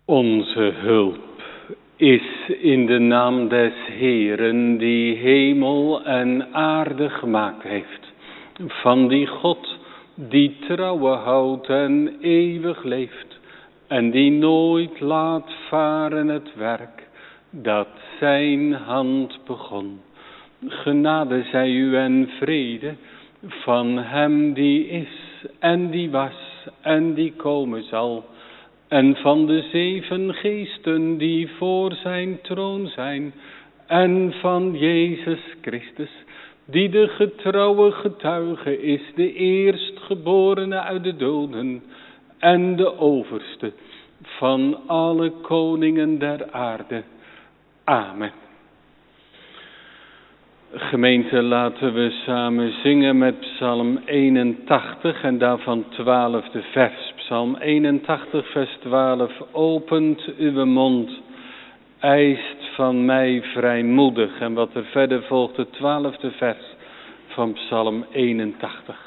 Onze hulp is in de naam des Heeren, die hemel en aarde gemaakt heeft. Van die God die trouwe houdt en eeuwig leeft. En die nooit laat varen het werk dat zijn hand begon. Genade zij u en vrede van hem die is en die was en die komen zal. En van de 7 geesten die voor zijn troon zijn. En van Jezus Christus, die de getrouwe getuige is, de eerstgeborene uit de doden. En de overste van alle koningen der aarde. Amen. Gemeente, laten we samen zingen met Psalm 81 en daarvan 12e vers. Psalm 81 vers 12. Opent uw mond, eist van mij vrijmoedig. En wat er verder volgt, de 12e vers van Psalm 81.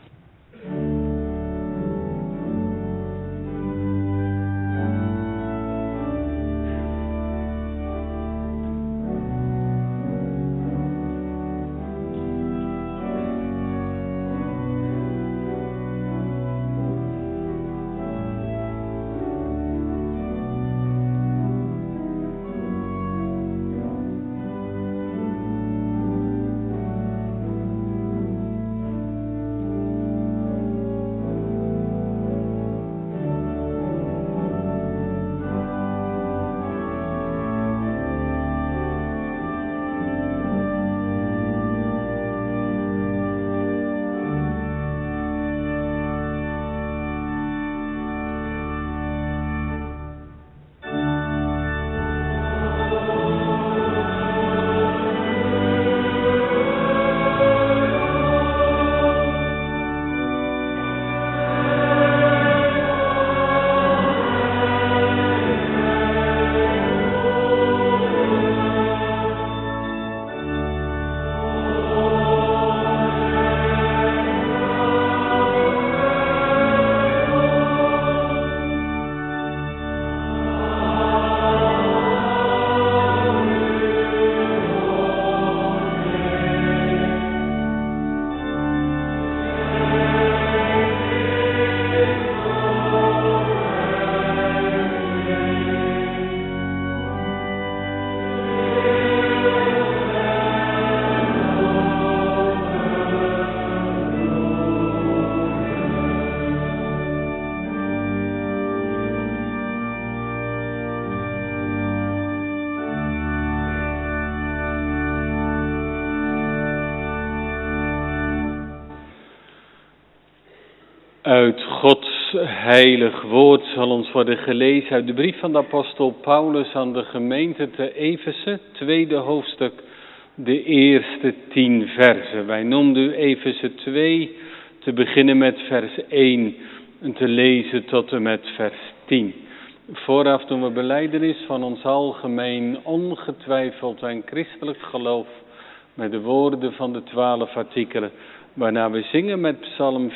Uit Gods heilig woord zal ons worden gelezen uit de brief van de apostel Paulus aan de gemeente te Efeze, 2e hoofdstuk, de eerste 10 versen. Wij noemden Efeze 2 te beginnen met vers 1 en te lezen tot en met vers 10. Vooraf doen we belijdenis van ons algemeen ongetwijfeld en christelijk geloof met de woorden van de 12 artikelen. Waarna we zingen met Psalm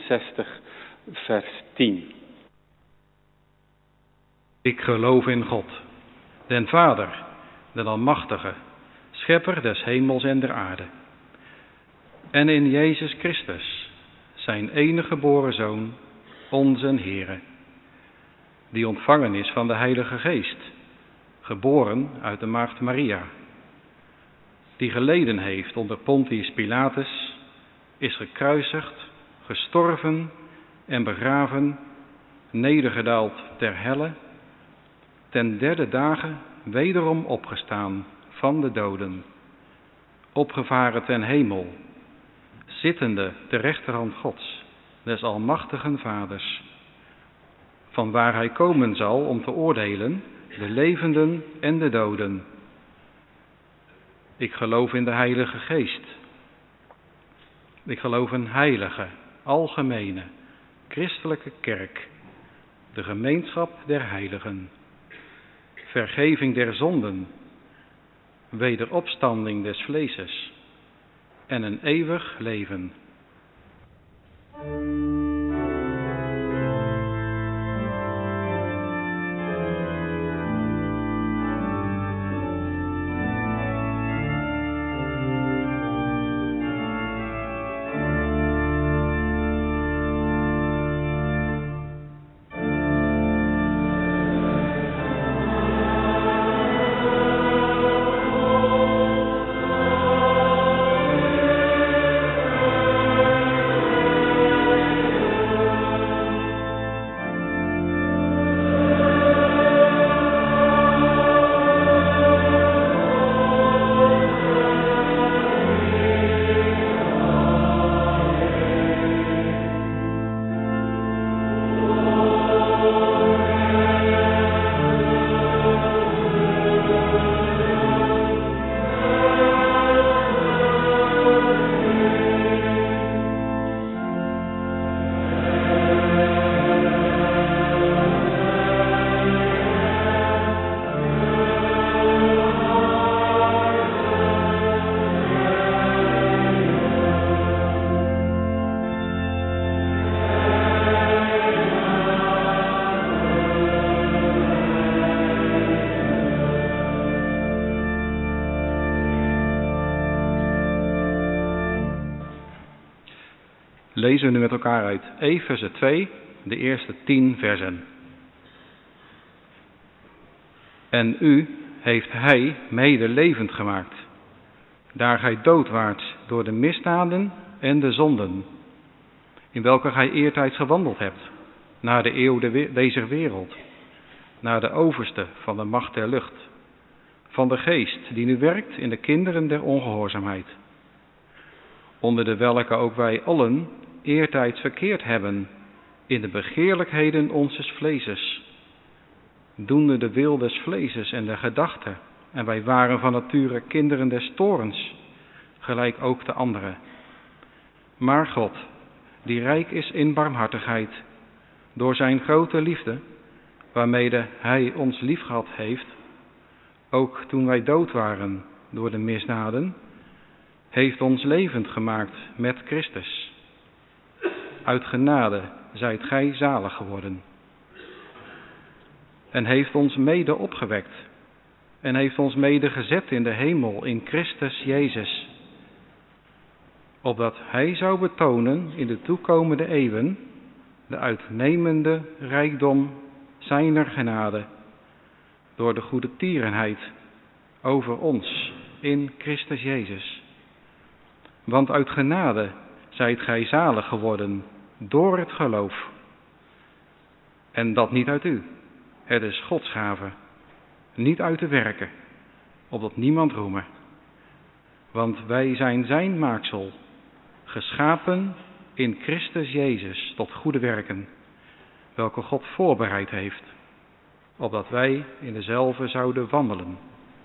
64, vers 10. Ik geloof in God, den Vader, den Almachtige, Schepper des hemels en der aarde. En in Jezus Christus, zijn enige geboren Zoon, onze Heere, die ontvangen is van de Heilige Geest, geboren uit de maagd Maria, die geleden heeft onder Pontius Pilatus, is gekruisigd, gestorven en begraven, nedergedaald ter helle, ten 3e dage wederom opgestaan van de doden, opgevaren ten hemel, zittende ter rechterhand Gods, des almachtigen Vaders, van waar hij komen zal om te oordelen de levenden en de doden. Ik geloof in de Heilige Geest. Ik geloof een heilige, algemene, christelijke kerk, de gemeenschap der heiligen, vergeving der zonden, wederopstanding des vleeses en een eeuwig leven. lezen we nu met elkaar uit Efeze 2, de eerste 10 versen. En u heeft hij mede levend gemaakt, daar gij dood waart door de misdaden en de zonden, in welke gij eertijds gewandeld hebt, naar de eeuw deze wereld, naar de overste van de macht der lucht, van de geest die nu werkt in de kinderen der ongehoorzaamheid, onder de welke ook wij allen eertijds verkeerd hebben in de begeerlijkheden onzes vleeses, doende de wil des vleeses en de gedachten, en wij waren van nature kinderen des toorns, gelijk ook de anderen. Maar God, die rijk is in barmhartigheid, door zijn grote liefde, waarmede hij ons liefgehad heeft, ook toen wij dood waren door de misdaden, heeft ons levend gemaakt met Christus. Uit genade zijt gij zalig geworden. En heeft ons mede opgewekt en heeft ons mede gezet in de hemel in Christus Jezus, opdat hij zou betonen in de toekomende eeuwen de uitnemende rijkdom zijner genade door de goede tierenheid over ons in Christus Jezus. Want uit genade zijt gij zalig geworden door het geloof. En dat niet uit u, het is Gods gave, niet uit de werken, opdat niemand roeme. Want wij zijn zijn maaksel, geschapen in Christus Jezus tot goede werken, welke God voorbereid heeft, opdat wij in dezelfde zouden wandelen.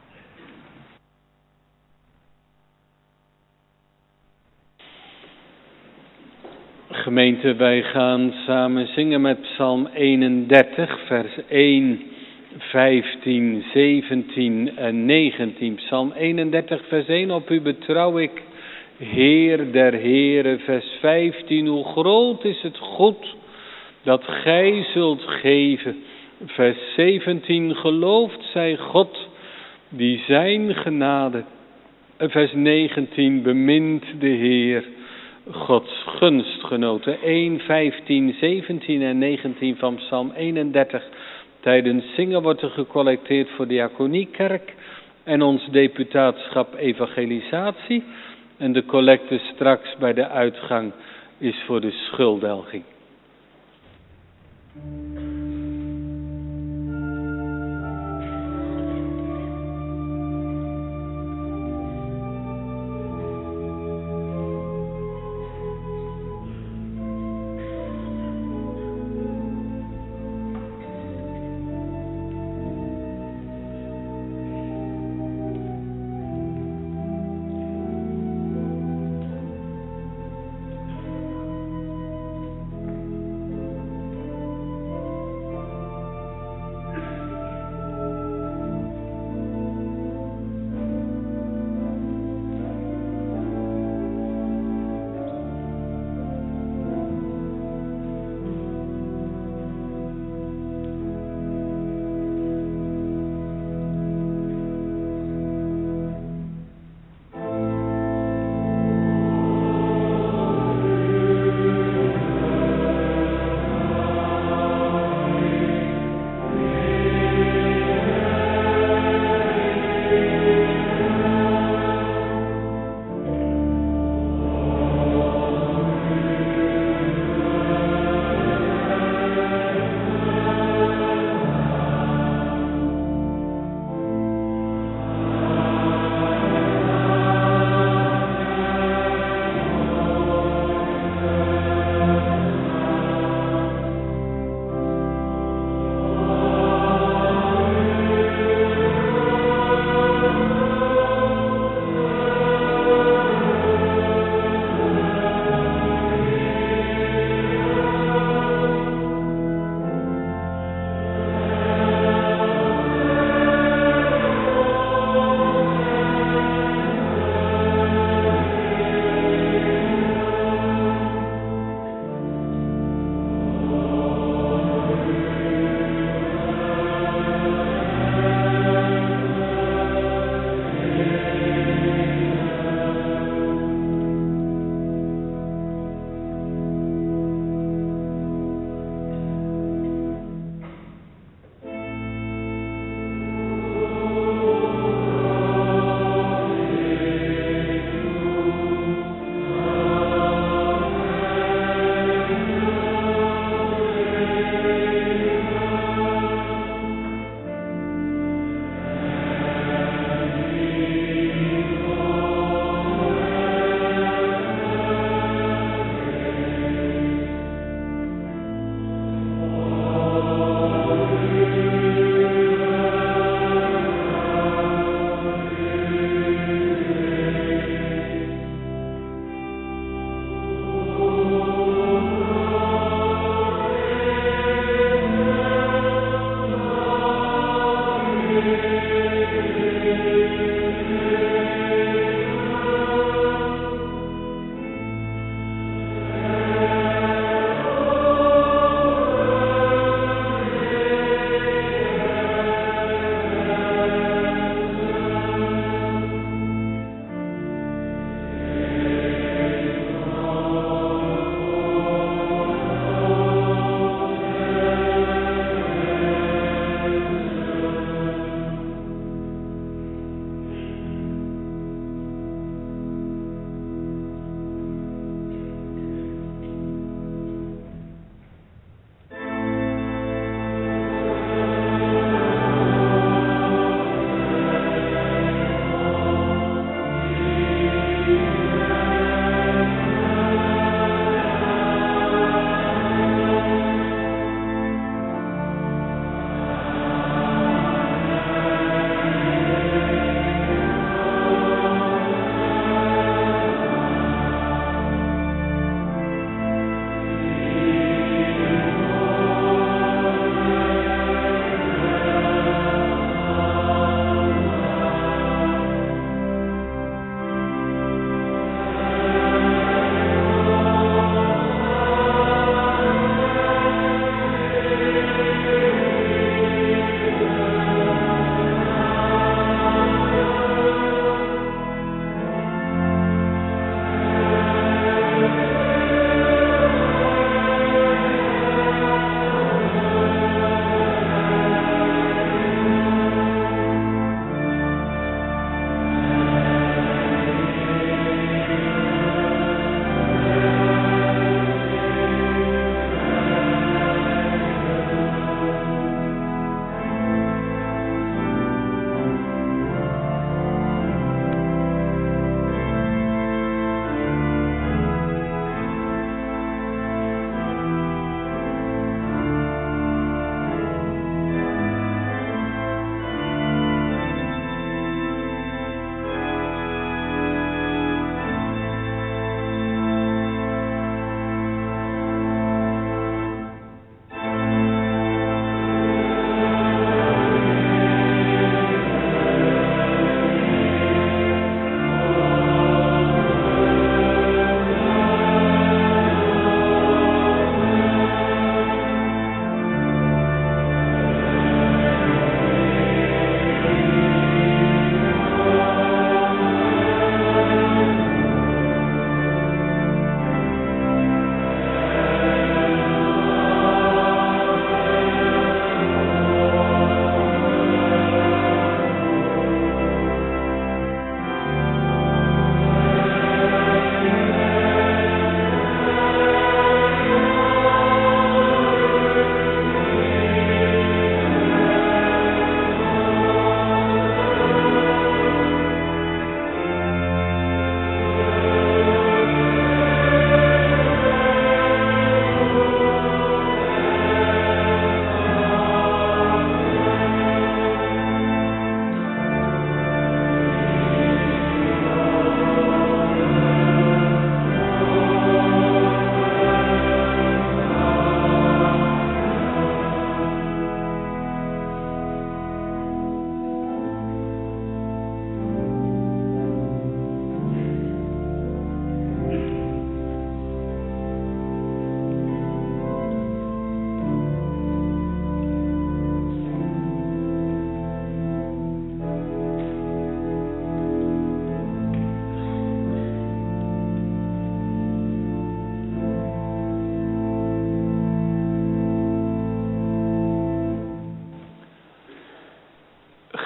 Gemeente, wij gaan samen zingen met Psalm 31, vers 1, 15, 17 en 19. Psalm 31, vers 1, op u betrouw ik, Heer der Heren. Vers 15, hoe groot is het goed dat gij zult geven. Vers 17, geloofd zij God, die zijn genade. Vers 19, bemint de Heer, Gods gunstgenoten. 1, 15, 17 en 19 van Psalm 31. Tijdens zingen wordt er gecollecteerd voor de Diakoniekerk en ons deputaatschap evangelisatie. En de collecte straks bij de uitgang is voor de schulddelging.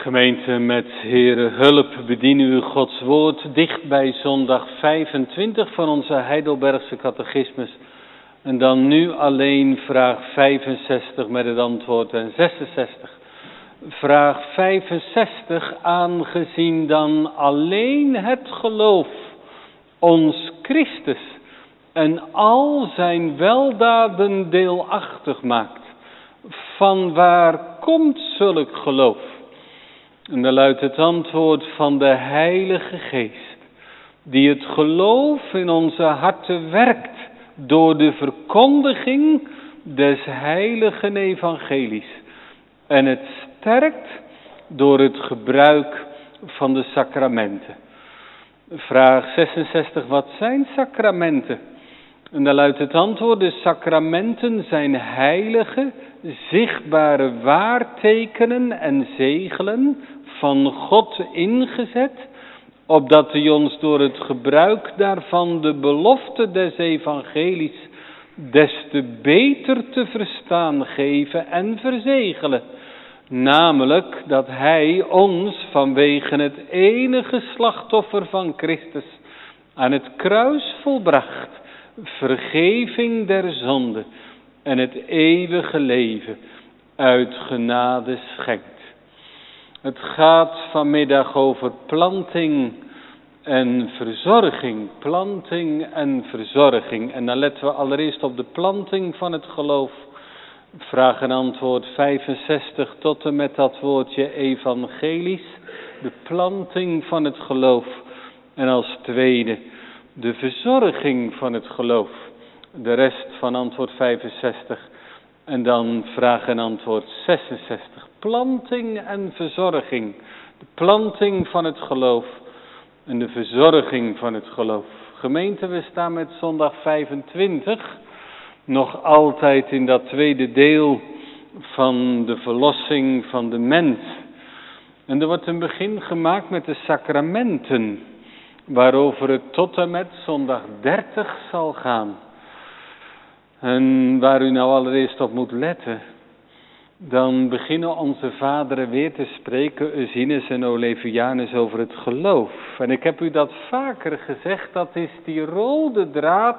Gemeente, met Heere hulp bedien u Gods woord dicht bij zondag 25 van onze Heidelbergse catechismus. En dan nu alleen vraag 65 met het antwoord en 66. Vraag 65, aangezien dan alleen het geloof ons Christus en al zijn weldaden deelachtig maakt. Van waar komt zulk geloof? En dan luidt het antwoord van de Heilige Geest, die het geloof in onze harten werkt door de verkondiging des heilige evangelies. En het sterkt door het gebruik van de sacramenten. Vraag 66, wat zijn sacramenten? En dan luidt het antwoord, de sacramenten zijn heilige, zichtbare waartekenen en zegelen van God ingezet, opdat hij ons door het gebruik daarvan de belofte des evangelies des te beter te verstaan geven en verzegelen. Namelijk dat hij ons vanwege het enige slachtoffer van Christus aan het kruis volbracht, vergeving der zonde en het eeuwige leven uit genade schenkt. Het gaat vanmiddag over planting en verzorging. Planting en verzorging. En dan letten we allereerst op de planting van het geloof. Vraag en antwoord 65 tot en met dat woordje evangelisch. De planting van het geloof. En als tweede de verzorging van het geloof. De rest van antwoord 65. En dan vraag en antwoord 66. Planting en verzorging. De planting van het geloof. En de verzorging van het geloof. Gemeente, we staan met zondag 25. Nog altijd in dat tweede deel van de verlossing van de mens. En er wordt een begin gemaakt met de sacramenten. Waarover het tot en met zondag 30 zal gaan. En waar u nou allereerst op moet letten. Dan beginnen onze vaderen weer te spreken, Ursinus en Olevianus, over het geloof. En ik heb u dat vaker gezegd, dat is die rode draad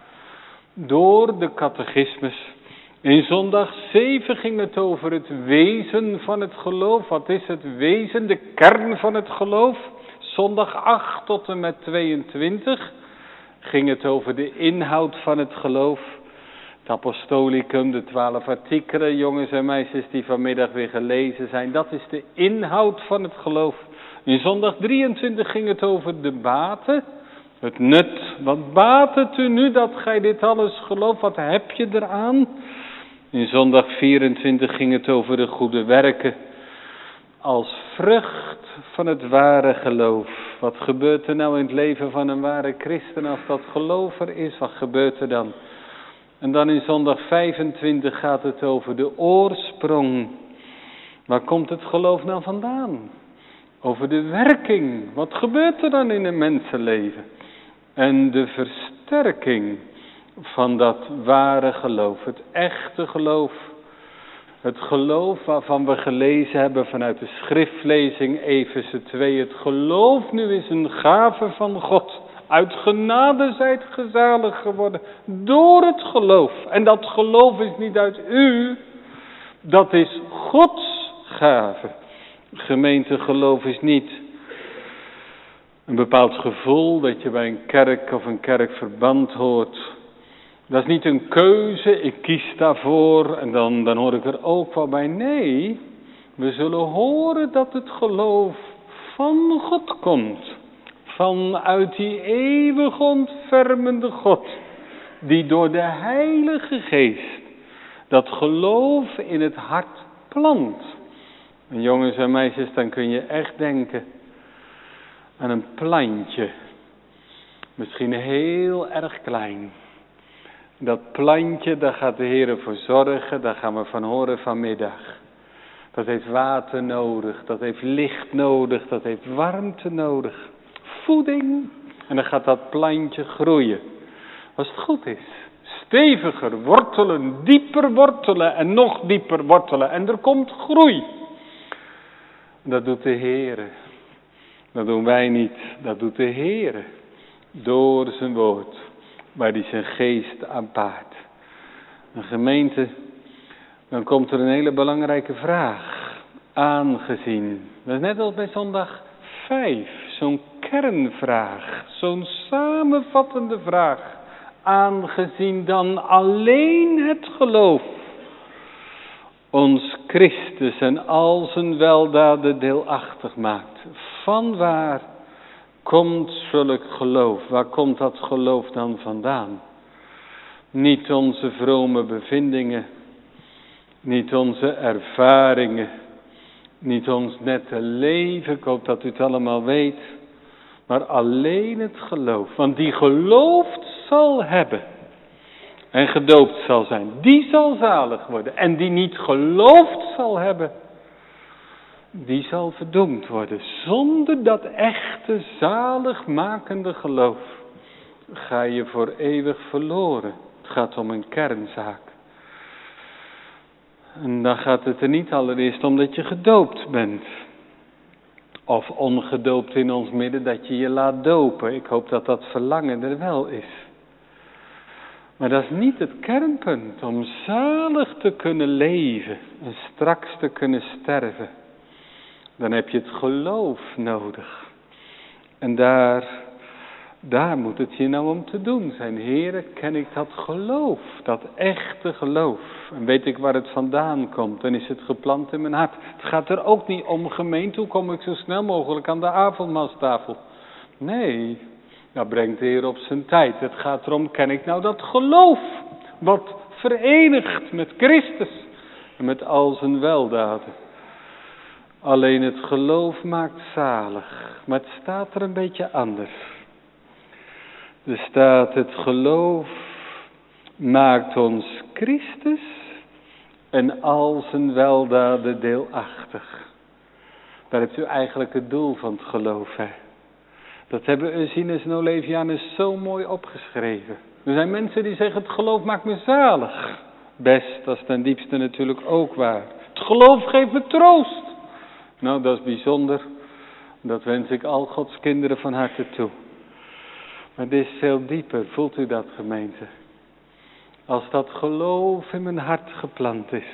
door de catechismus. In zondag 7 ging het over het wezen van het geloof. Wat is het wezen, de kern van het geloof? Zondag 8 tot en met 22 ging het over de inhoud van het geloof. Het apostolicum, de 12 artikelen, jongens en meisjes die vanmiddag weer gelezen zijn. Dat is de inhoud van het geloof. In zondag 23 ging het over de baten, het nut. Wat baat het u nu dat gij dit alles gelooft? Wat heb je eraan? In zondag 24 ging het over de goede werken. Als vrucht van het ware geloof. Wat gebeurt er nou in het leven van een ware christen als dat geloof er is? Wat gebeurt er dan? En dan in zondag 25 gaat het over de oorsprong. Waar komt het geloof nou vandaan? Over de werking. Wat gebeurt er dan in een mensenleven? En de versterking van dat ware geloof. Het echte geloof. Het geloof waarvan we gelezen hebben vanuit de schriftlezing Efeze 2. Het geloof nu is een gave van God. Uit genade zijt gezalig geworden door het geloof. En dat geloof is niet uit u, dat is Gods gave. Gemeente, geloof is niet een bepaald gevoel dat je bij een kerk of een kerkverband hoort. Dat is niet een keuze, ik kies daarvoor en dan hoor ik er ook wel bij. Nee, we zullen horen dat het geloof van God komt. Vanuit die eeuwig ontfermende God, die door de Heilige Geest dat geloof in het hart plant. En jongens en meisjes, dan kun je echt denken aan een plantje. Misschien heel erg klein. Dat plantje, daar gaat de Heer voor zorgen, daar gaan we van horen vanmiddag. Dat heeft water nodig, dat heeft licht nodig, dat heeft warmte nodig. Voeding. En dan gaat dat plantje groeien. Als het goed is. Steviger wortelen, dieper wortelen en nog dieper wortelen. En er komt groei. Dat doet de Heere. Dat doen wij niet. Dat doet de Heere. Door zijn woord. Waar hij zijn geest aanpaart. Een gemeente. Dan komt er een hele belangrijke vraag. Aangezien. Dat is net als bij zondag 5. Zo'n kernvraag. Zo'n samenvattende vraag. Aangezien dan alleen het geloof ons Christus en al zijn weldaden deelachtig maakt. Vanwaar komt zulk geloof? Waar komt dat geloof dan vandaan? Niet onze vrome bevindingen, niet onze ervaringen, niet ons nette leven, ik hoop dat u het allemaal weet, maar alleen het geloof. Want die geloofd zal hebben en gedoopt zal zijn, die zal zalig worden. En die niet geloofd zal hebben, die zal verdoemd worden. Zonder dat echte zaligmakende geloof ga je voor eeuwig verloren. Het gaat om een kernzaak. En dan gaat het er niet allereerst om dat je gedoopt bent. Of ongedoopt in ons midden dat je je laat dopen. Ik hoop dat dat verlangen er wel is. Maar dat is niet het kernpunt. Om zalig te kunnen leven en straks te kunnen sterven. Dan heb je het geloof nodig. En daar moet het je nou om te doen zijn. Heere, ken ik dat geloof, dat echte geloof. En weet ik waar het vandaan komt, dan is het geplant in mijn hart. Het gaat er ook niet om, gemeente, hoe kom ik zo snel mogelijk aan de avondmaalstafel? Nee, dat brengt de Heer op zijn tijd. Het gaat erom, ken ik nou dat geloof, wat verenigt met Christus en met al zijn weldaden. Alleen het geloof maakt zalig, maar het staat er een beetje anders. Er staat, het geloof maakt ons Christus en al zijn weldaden deelachtig. Daar hebt u eigenlijk het doel van het geloof, hè. Dat hebben Ursinus en Olevianus zo mooi opgeschreven. Er zijn mensen die zeggen, het geloof maakt me zalig. Best, dat is ten diepste natuurlijk ook waar. Het geloof geeft me troost. Nou, dat is bijzonder. Dat wens ik al Gods kinderen van harte toe. Maar dit is veel dieper, voelt u dat, gemeente? Als dat geloof in mijn hart geplant is,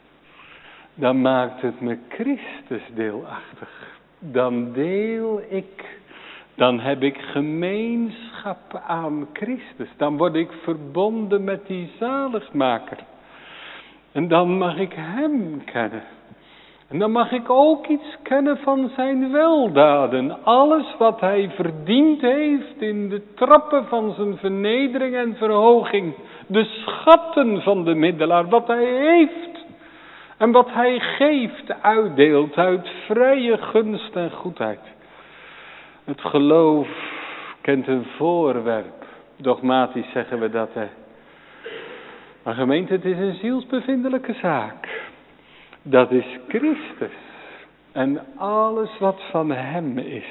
dan maakt het me Christus deelachtig. Dan deel ik, dan heb ik gemeenschap aan Christus. Dan word ik verbonden met die zaligmaker. En dan mag ik hem kennen. En dan mag ik ook iets kennen van zijn weldaden. Alles wat hij verdiend heeft in de trappen van zijn vernedering en verhoging. De schatten van de middelaar, wat hij heeft. En wat hij geeft, uitdeelt uit vrije gunst en goedheid. Het geloof kent een voorwerp. Dogmatisch zeggen we dat, hè. Maar gemeente, het is een zielsbevindelijke zaak. Dat is Christus. En alles wat van hem is.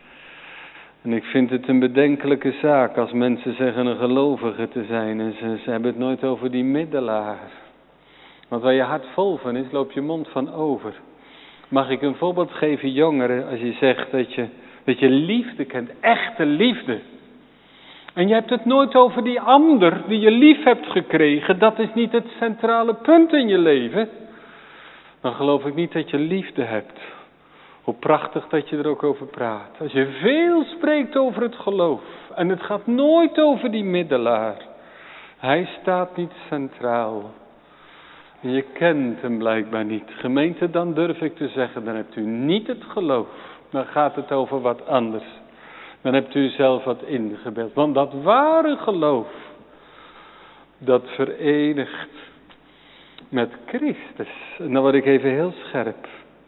En ik vind het een bedenkelijke zaak als mensen zeggen een gelovige te zijn. En ze hebben het nooit over die middelaar. Want waar je hart vol van is, loop je mond van over. Mag ik een voorbeeld geven, jongeren, als je zegt dat je liefde kent, echte liefde. En je hebt het nooit over die ander die je lief hebt gekregen. Dat is niet het centrale punt in je leven. Dan geloof ik niet dat je liefde hebt. Hoe prachtig dat je er ook over praat. Als je veel spreekt over het geloof. En het gaat nooit over die middelaar. Hij staat niet centraal. En je kent hem blijkbaar niet. Gemeente, dan durf ik te zeggen, dan hebt u niet het geloof. Dan gaat het over wat anders. Dan hebt u zelf wat ingebeeld. Want dat ware geloof, dat verenigt met Christus. En dan word ik even heel scherp.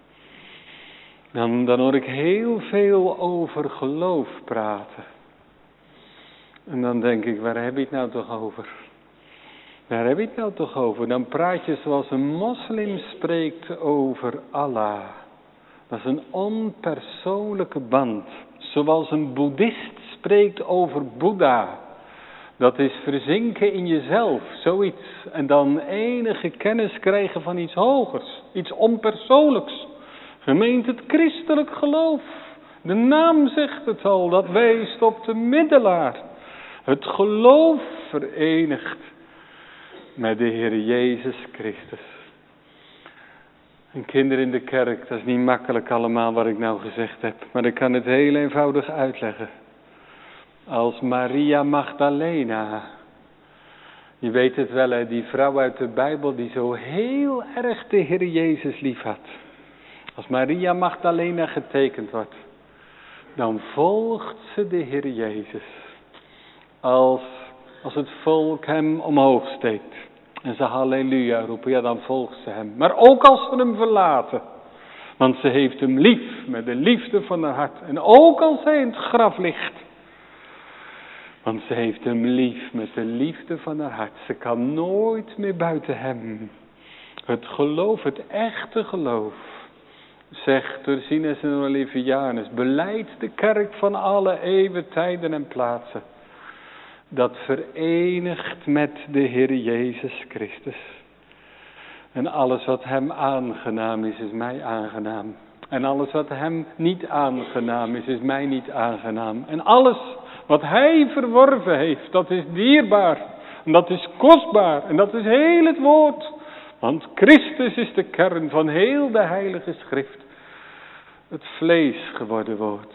Dan hoor ik heel veel over geloof praten. En dan denk ik, waar heb je het nou toch over? Waar heb je het nou toch over? Dan praat je zoals een moslim spreekt over Allah. Dat is een onpersoonlijke band. Zoals een boeddhist spreekt over Boeddha. Dat is verzinken in jezelf, zoiets. En dan enige kennis krijgen van iets hogers, iets onpersoonlijks. Gemeente, het christelijk geloof. De naam zegt het al, dat wijst op de middelaar. Het geloof verenigt met de Heer Jezus Christus. En kinderen in de kerk, dat is niet makkelijk allemaal wat ik nou gezegd heb. Maar ik kan het heel eenvoudig uitleggen. Als Maria Magdalena. Je weet het wel, hè, die vrouw uit de Bijbel die zo heel erg de Heer Jezus lief had. Als Maria Magdalena getekend wordt, dan volgt ze de Heer Jezus. Als het volk hem omhoog steekt en ze halleluja roepen, ja dan volgt ze hem. Maar ook als ze hem verlaten, want ze heeft hem lief met de liefde van haar hart. En ook als hij in het graf ligt, want ze heeft hem lief met de liefde van haar hart. Ze kan nooit meer buiten hem. Het geloof, het echte geloof, zegt Ursinus en Olivianus, beleidt de kerk van alle eeuwen, tijden en plaatsen. Dat verenigt met de Heer Jezus Christus. En alles wat hem aangenaam is, is mij aangenaam. En alles wat hem niet aangenaam is, is mij niet aangenaam. En alles wat hij verworven heeft, dat is dierbaar. En dat is kostbaar. En dat is heel het woord. Want Christus is de kern van heel de heilige schrift. Het vlees geworden woord.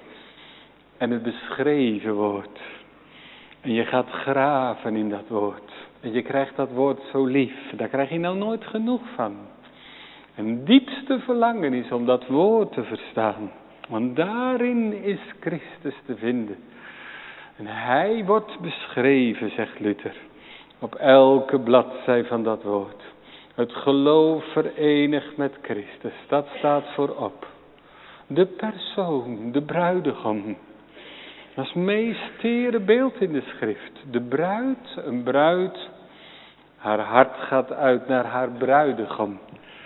En het beschreven woord. En je gaat graven in dat woord. En je krijgt dat woord zo lief. Daar krijg je nou nooit genoeg van. En diepste verlangen is om dat woord te verstaan. Want daarin is Christus te vinden. En hij wordt beschreven, zegt Luther. Op elke bladzij van dat woord. Het geloof verenigd met Christus. Dat staat voorop. De persoon, de bruidegom. Dat is het meest tere beeld in de schrift. De bruid, een bruid. Haar hart gaat uit naar haar bruidegom.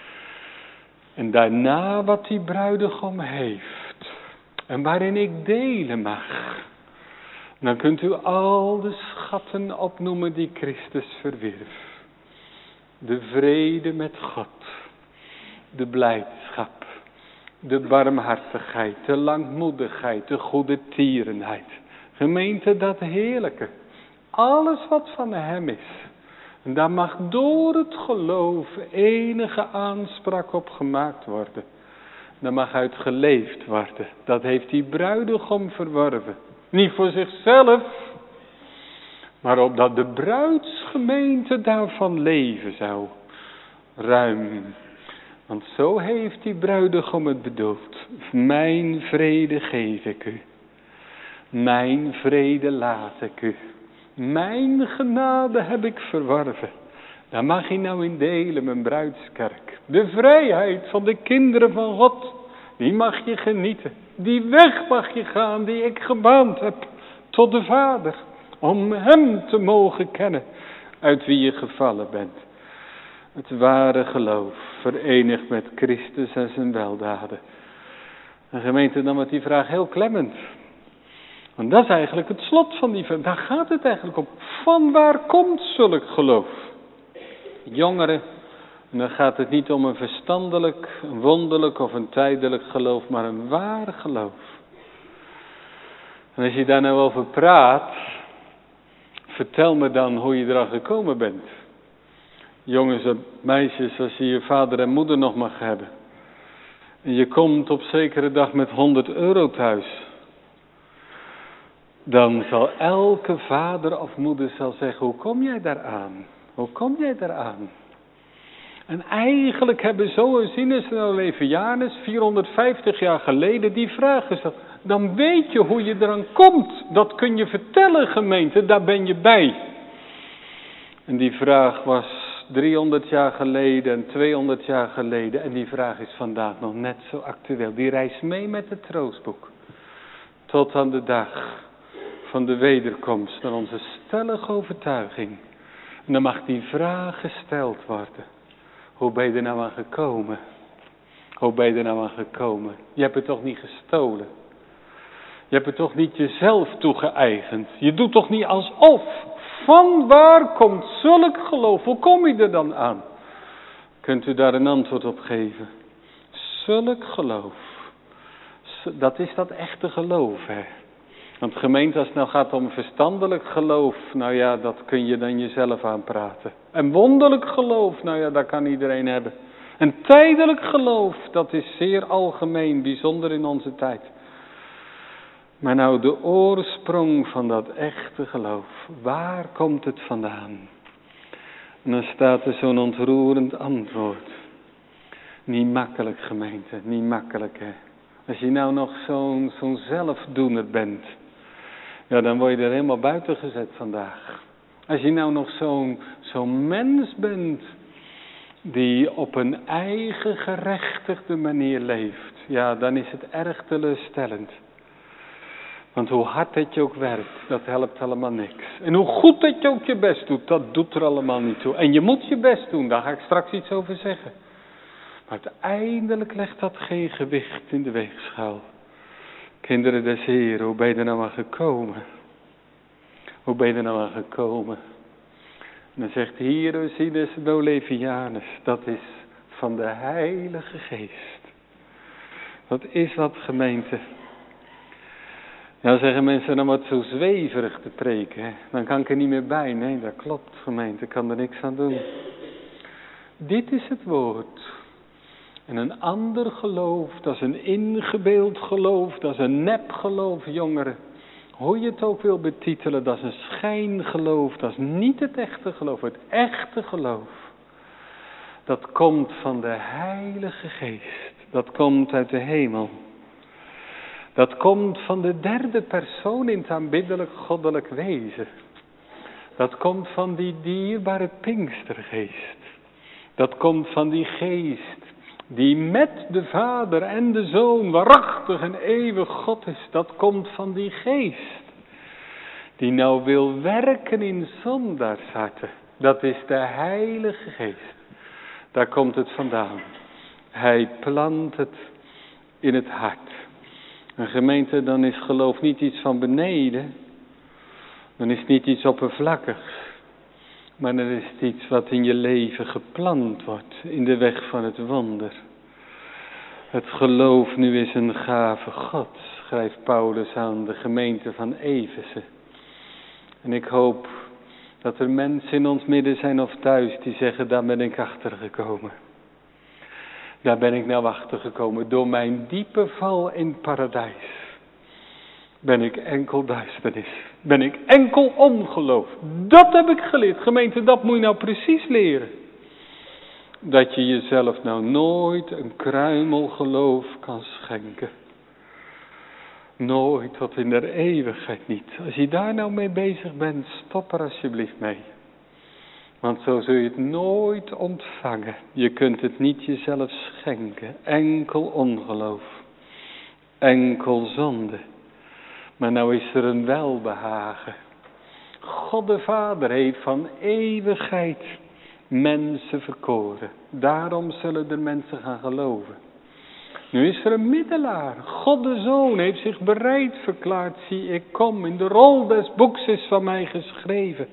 En daarna wat die bruidegom heeft. En waarin ik delen mag. Dan kunt u al de schatten opnoemen die Christus verwierf. De vrede met God. De blijdschap. De barmhartigheid, de langmoedigheid, de goede tierenheid. Gemeente, dat heerlijke. Alles wat van hem is. En daar mag door het geloof enige aanspraak op gemaakt worden. Daar mag uit geleefd worden. Dat heeft die bruidegom verworven. Niet voor zichzelf, maar opdat de bruidsgemeente daarvan leven zou. Ruim. Want zo heeft die bruidegom het bedoeld. Mijn vrede geef ik u. Mijn vrede laat ik u. Mijn genade heb ik verworven. Daar mag je nou in delen, mijn bruidskerk. De vrijheid van de kinderen van God. Die mag je genieten. Die weg mag je gaan die ik gebaand heb. Tot de Vader. Om hem te mogen kennen. Uit wie je gevallen bent. Het ware geloof, verenigd met Christus en zijn weldaden. En gemeente, dan wordt die vraag heel klemmend. Want dat is eigenlijk het slot van die vraag. Daar gaat het eigenlijk om. Van waar komt zulk geloof? Jongeren, en dan gaat het niet om een verstandelijk, een wonderlijk of een tijdelijk geloof, maar een waar geloof. En als je daar nou over praat, vertel me dan hoe je eraan gekomen bent. Jongens en meisjes, als je je vader en moeder nog mag hebben. En je komt op zekere dag met 100 euro thuis. Dan zal elke vader of moeder zal zeggen, hoe kom jij daaraan? Hoe kom jij daaraan? En eigenlijk hebben zo Ursinus en Olevianus 450 jaar geleden die vraag gesteld. Dan weet je hoe je eraan komt. Dat kun je vertellen, gemeente, daar ben je bij. En die vraag was 300 jaar geleden en 200 jaar geleden. En die vraag is vandaag nog net zo actueel. Die reist mee met het troostboek. Tot aan de dag van de wederkomst naar onze stellige overtuiging. En dan mag die vraag gesteld worden. Hoe ben je er nou aan gekomen? Hoe ben je er nou aan gekomen? Je hebt het toch niet gestolen? Je hebt het toch niet jezelf toegeëigend? Je doet toch niet alsof? Van waar komt zulk geloof? Hoe kom je er dan aan? Kunt u daar een antwoord op geven? zulk geloof. Dat is dat echte geloof, hè. Want gemeente, als het nou gaat om verstandelijk geloof, nou ja, dat kun je dan jezelf aanpraten. En wonderlijk geloof, nou ja, dat kan iedereen hebben. En tijdelijk geloof, dat is zeer algemeen, bijzonder in onze tijd. Maar nou, de oorsprong van dat echte geloof, waar komt het vandaan? En dan staat er zo'n ontroerend antwoord. Niet makkelijk, gemeente, niet makkelijk, hè. Als je nou nog zo'n zelfdoener bent, ja, dan word je er helemaal buiten gezet vandaag. Als je nou nog zo'n mens bent die op een eigen gerechtigde manier leeft, ja, dan is het erg teleurstellend. Want hoe hard dat je ook werkt, dat helpt helemaal niks. En hoe goed dat je ook je best doet, dat doet er allemaal niet toe. En je moet je best doen, daar ga ik straks iets over zeggen. Maar uiteindelijk legt dat geen gewicht in de weegschaal. Kinderen des Heeren, hoe ben je er nou aan gekomen? Hoe ben je er nou aan gekomen? En dan zegt Hierosydes Bolevianus, dat is van de Heilige Geest. Dat is wat, gemeente. Ja, zeggen mensen, dan wordt het zo zweverig te preken, hè? Dan kan ik er niet meer bij. Nee, dat klopt, gemeente, ik kan er niks aan doen. Dit is het woord. En een ander geloof, dat is een ingebeeld geloof, dat is een nepgeloof, jongeren. Hoe je het ook wil betitelen, dat is een schijngeloof, dat is niet het echte geloof. Het echte geloof, dat komt van de Heilige Geest. Dat komt uit de hemel. Dat komt van de derde persoon in het aanbiddelijk goddelijk wezen. Dat komt van die dierbare Pinkstergeest. Dat komt van die geest die met de Vader en de Zoon waarachtig en eeuwig God is. Dat komt van die geest die nou wil werken in zondaarsharten. Dat is de Heilige Geest. Daar komt het vandaan. Hij plant het in het hart. Een gemeente, dan is geloof niet iets van beneden. Dan is het niet iets oppervlakkigs. Maar dan is het iets wat in je leven geplant wordt. In de weg van het wonder. Het geloof nu is een gave God. Schrijft Paulus aan de gemeente van Efeze. En ik hoop dat er mensen in ons midden zijn of thuis die zeggen, daar ben ik achter gekomen. Daar ben ik nou achter gekomen. Door mijn diepe val in het paradijs ben ik enkel duisternis. Ben ik enkel ongeloof. Dat heb ik geleerd. Gemeente, dat moet je nou precies leren. Dat je jezelf nou nooit een kruimel geloof kan schenken. Nooit, tot in der eeuwigheid niet. Als je daar nou mee bezig bent, stop er alsjeblieft mee. Want zo zul je het nooit ontvangen. Je kunt het niet jezelf schenken. Enkel ongeloof. Enkel zonde. Maar nou is er een welbehagen. God de Vader heeft van eeuwigheid mensen verkoren. Daarom zullen er mensen gaan geloven. Nu is er een middelaar. God de Zoon heeft zich bereid verklaard. Zie, ik kom. In de rol des boeks is van mij geschreven.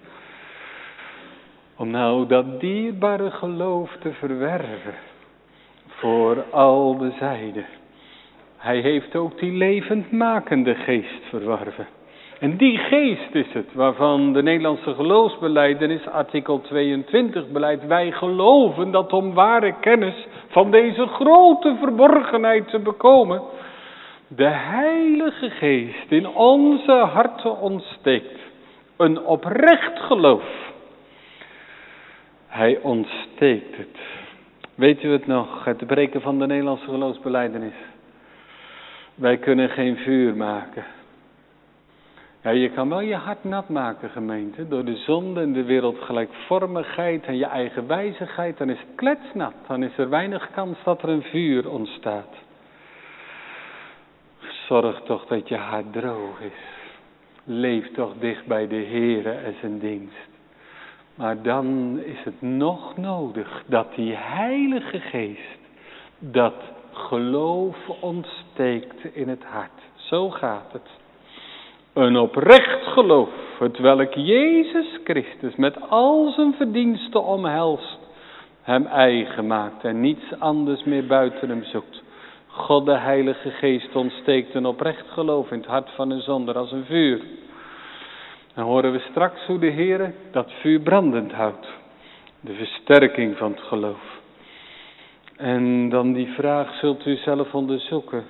Om nou dat dierbare geloof te verwerven. Voor al de zijden. Hij heeft ook die levendmakende geest verworven. En die geest is het waarvan de Nederlandse geloofsbelijdenis, artikel 22 beleidt. Wij geloven dat om ware kennis van deze grote verborgenheid te bekomen, de Heilige Geest in onze harten ontsteekt. Een oprecht geloof. Hij ontsteekt het. Weet u het nog, het breken van de Nederlandse geloofsbelijdenis? Wij kunnen geen vuur maken. Ja, je kan wel je hart nat maken, gemeente, door de zonde en de wereldgelijkvormigheid en je eigen wijzigheid. Dan is het kletsnat, dan is er weinig kans dat er een vuur ontstaat. Zorg toch dat je hart droog is. Leef toch dicht bij de Heere en zijn dienst. Maar dan is het nog nodig dat die Heilige Geest dat geloof ontsteekt in het hart. Zo gaat het. Een oprecht geloof, het welk Jezus Christus met al zijn verdiensten omhelst, hem eigen maakt en niets anders meer buiten hem zoekt. God de Heilige Geest ontsteekt een oprecht geloof in het hart van een zonder als een vuur. Dan horen we straks hoe de Heer dat vuur brandend houdt. De versterking van het geloof. En dan die vraag zult u zelf onderzoeken.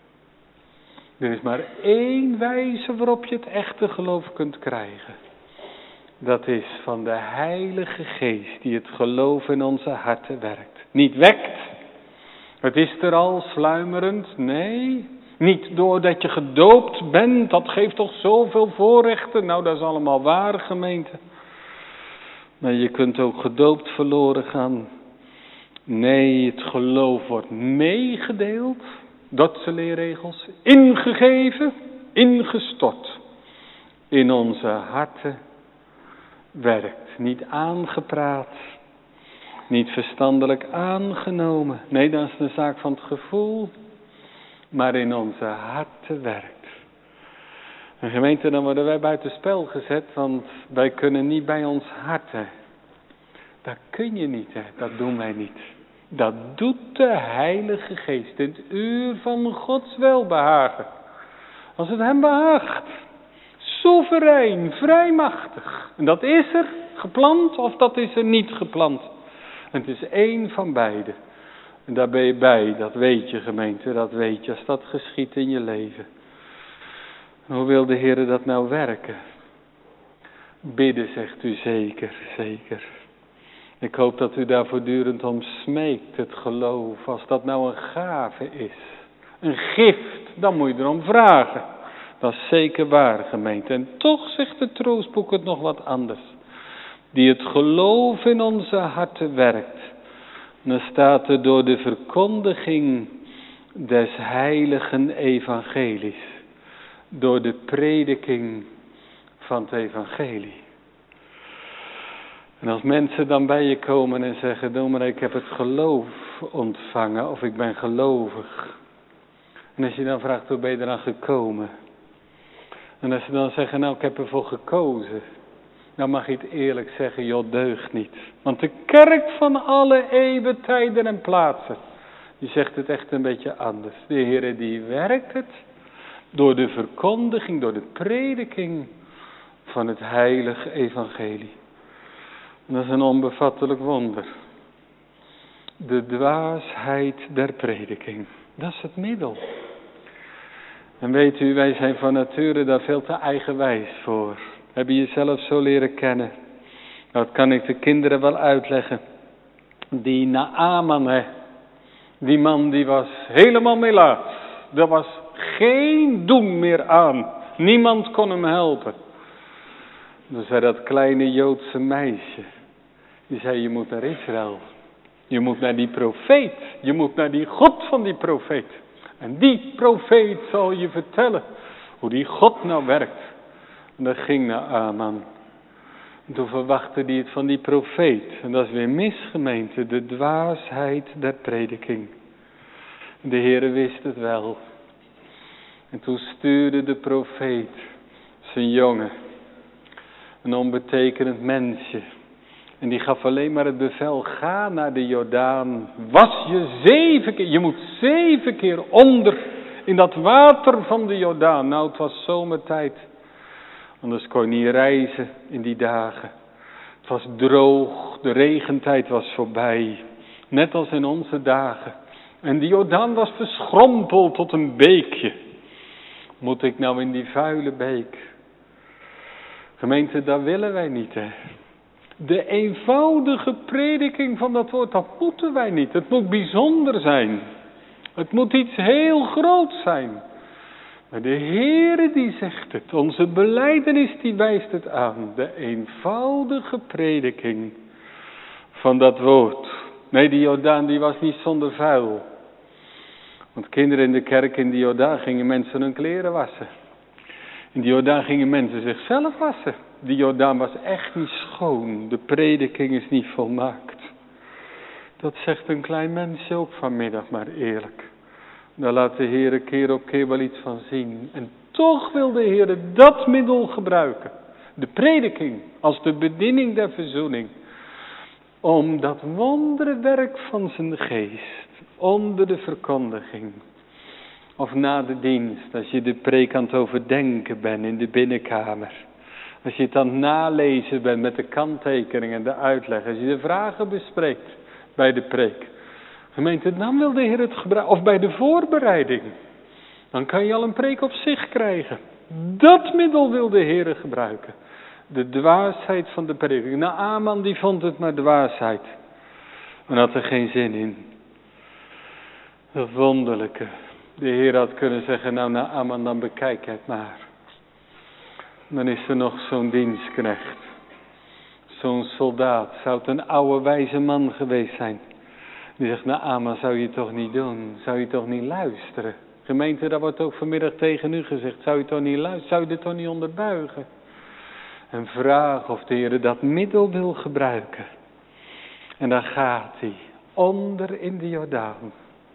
Er is maar één wijze waarop je het echte geloof kunt krijgen. Dat is van de Heilige Geest die het geloof in onze harten werkt. Niet wekt. Het is er al sluimerend. Nee. Niet doordat je gedoopt bent. Dat geeft toch zoveel voorrechten. Nou, dat is allemaal waar, gemeente. Maar je kunt ook gedoopt verloren gaan. Nee, het geloof wordt meegedeeld. Dat zijn leerregels. Ingegeven, ingestort. In onze harten werkt. Niet aangepraat. Niet verstandelijk aangenomen. Nee, dat is een zaak van het gevoel. Maar in onze harten werkt. En gemeente, dan worden wij buitenspel gezet. Want wij kunnen niet bij ons harten. Dat kun je niet, hè. Dat doen wij niet. Dat doet de Heilige Geest in het uur van Gods welbehagen. Als het hem behaagt. Soeverein, vrijmachtig. En dat is er geplant of dat is er niet geplant. En het is één van beide. En daar ben je bij, dat weet je gemeente, dat weet je als dat geschiet in je leven. En hoe wil de Heer dat nou werken? Bidden zegt u zeker, zeker. Ik hoop dat u daar voortdurend om smeekt, het geloof. Als dat nou een gave is, een gift, dan moet je erom vragen. Dat is zeker waar, gemeente. En toch zegt het troostboek het nog wat anders. Die het geloof in onze harten werkt. En dan staat er door de verkondiging des heiligen evangelies. Door de prediking van het evangelie. En als mensen dan bij je komen en zeggen, dominee, ik heb het geloof ontvangen of ik ben gelovig. En als je dan vraagt, hoe ben je eraan gekomen? En als ze dan zeggen, nou ik heb ervoor gekozen. Dan mag je het eerlijk zeggen, joh, deugt niet. Want de kerk van alle eeuwen, tijden en plaatsen, die zegt het echt een beetje anders. De Heer die werkt het door de verkondiging, door de prediking van het heilige evangelie. En dat is een onbevattelijk wonder. De dwaasheid der prediking, dat is het middel. En weet u, wij zijn van nature daar veel te eigenwijs voor. Heb je jezelf zo leren kennen? Dat kan ik de kinderen wel uitleggen. Die Naaman, hè. Die man die was helemaal melaats. Er was geen doen meer aan. Niemand kon hem helpen. Dan zei dat kleine Joodse meisje. Die zei, je moet naar Israël. Je moet naar die profeet. Je moet naar die God van die profeet. En die profeet zal je vertellen hoe die God nou werkt. En dat ging naar Naaman. En toen verwachtte hij het van die profeet. En dat is weer mis, gemeente, de dwaasheid der prediking. De Heere wist het wel. En toen stuurde de profeet zijn jongen, een onbetekenend mensje. En die gaf alleen maar het bevel, ga naar de Jordaan, was je 7 keer, je moet 7 keer onder in dat water van de Jordaan. Nou, het was zomertijd, anders kon je niet reizen in die dagen. Het was droog, de regentijd was voorbij, net als in onze dagen. En die Jordaan was verschrompeld tot een beekje. Moet ik nou in die vuile beek? Gemeente, dat willen wij niet, hè. De eenvoudige prediking van dat woord, dat moeten wij niet. Het moet bijzonder zijn. Het moet iets heel groots zijn. Maar de Heere die zegt het. Onze belijdenis die wijst het aan. De eenvoudige prediking van dat woord. Nee, die Jordaan die was niet zonder vuil. Want kinderen in de kerk in die Jordaan gingen mensen hun kleren wassen. In die Jordaan gingen mensen zichzelf wassen. Die Jordaan was echt niet schoon. De prediking is niet volmaakt. Dat zegt een klein mensje ook vanmiddag, maar eerlijk. Daar laat de Heer keer op keer wel iets van zien. En toch wil de Heer dat middel gebruiken. De prediking als de bediening der verzoening. Om dat wonderwerk van zijn geest onder de verkondiging. Of na de dienst, als je de preek aan het overdenken bent in de binnenkamer. Als je het aan het nalezen bent met de kanttekeningen en de uitleg. Als je de vragen bespreekt bij de preek. Gemeente, dan wil de Heer het gebruiken. Of bij de voorbereiding. Dan kan je al een preek op zich krijgen. Dat middel wil de Heer gebruiken. De dwaasheid van de prediking. Naaman die vond het maar dwaasheid. En had er geen zin in. Dat wonderlijke. De Heer had kunnen zeggen, nou Naaman, dan bekijk het maar. Dan is er nog zo'n dienstknecht. Zo'n soldaat. Zou het een oude wijze man geweest zijn. Die zegt, Naaman, zou je toch niet doen? Zou je toch niet luisteren? Gemeente, dat wordt ook vanmiddag tegen u gezegd. Zou je toch niet luisteren? Zou je er toch niet onderbuigen? En vraag of de Heer dat middel wil gebruiken. En dan gaat hij onder in de Jordaan.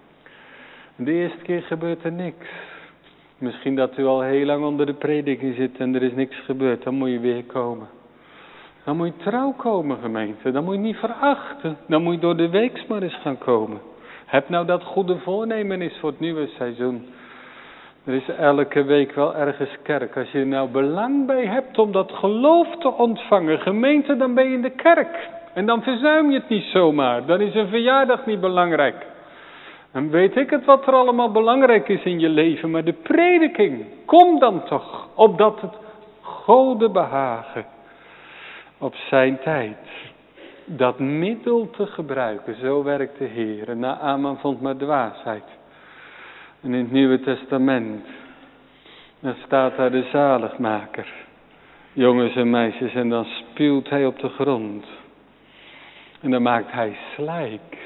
De eerste keer gebeurt er niks. Misschien dat u al heel lang onder de prediking zit en er is niks gebeurd. Dan moet je weer komen. Dan moet je trouw komen, gemeente. Dan moet je niet verachten. Dan moet je door de week maar eens gaan komen. Heb nou dat goede voornemen is voor het nieuwe seizoen. Er is elke week wel ergens kerk. Als je er nou belang bij hebt om dat geloof te ontvangen, gemeente, dan ben je in de kerk. En dan verzuim je het niet zomaar. Dan is een verjaardag niet belangrijk. Dan weet ik het wat er allemaal belangrijk is in je leven. Maar de prediking, kom dan toch. Opdat het Gode behagen. Op zijn tijd. Dat middel te gebruiken. Zo werkt de Heer. En Naaman vond maar dwaasheid. En in het Nieuwe Testament. Dan staat daar de zaligmaker. Jongens en meisjes. En dan spuwt hij op de grond. En dan maakt hij slijk.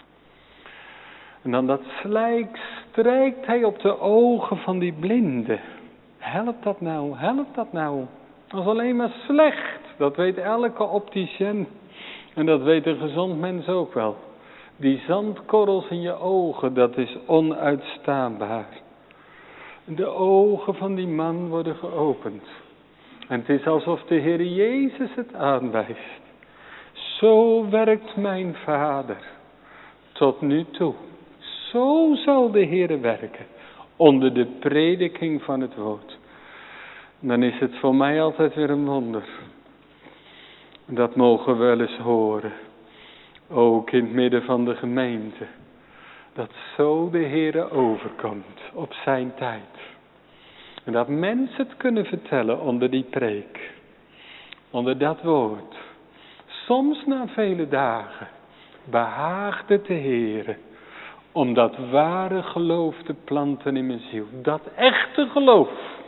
En dan dat slijk strijkt hij op de ogen van die blinde. Helpt dat nou? Helpt dat nou? Dat is alleen maar slecht. Dat weet elke opticien. En dat weet een gezond mens ook wel. Die zandkorrels in je ogen, dat is onuitstaanbaar. De ogen van die man worden geopend. En het is alsof de Heer Jezus het aanwijst. Zo werkt mijn Vader tot nu toe. Zo zal de Heer werken onder de prediking van het woord. Dan is het voor mij altijd weer een wonder. Dat mogen we wel eens horen. Ook in het midden van de gemeente. Dat zo de Heer overkomt op zijn tijd. En dat mensen het kunnen vertellen onder die preek. Onder dat woord. Soms na vele dagen behaagt het de Heer om dat ware geloof te planten in mijn ziel. Dat echte geloof.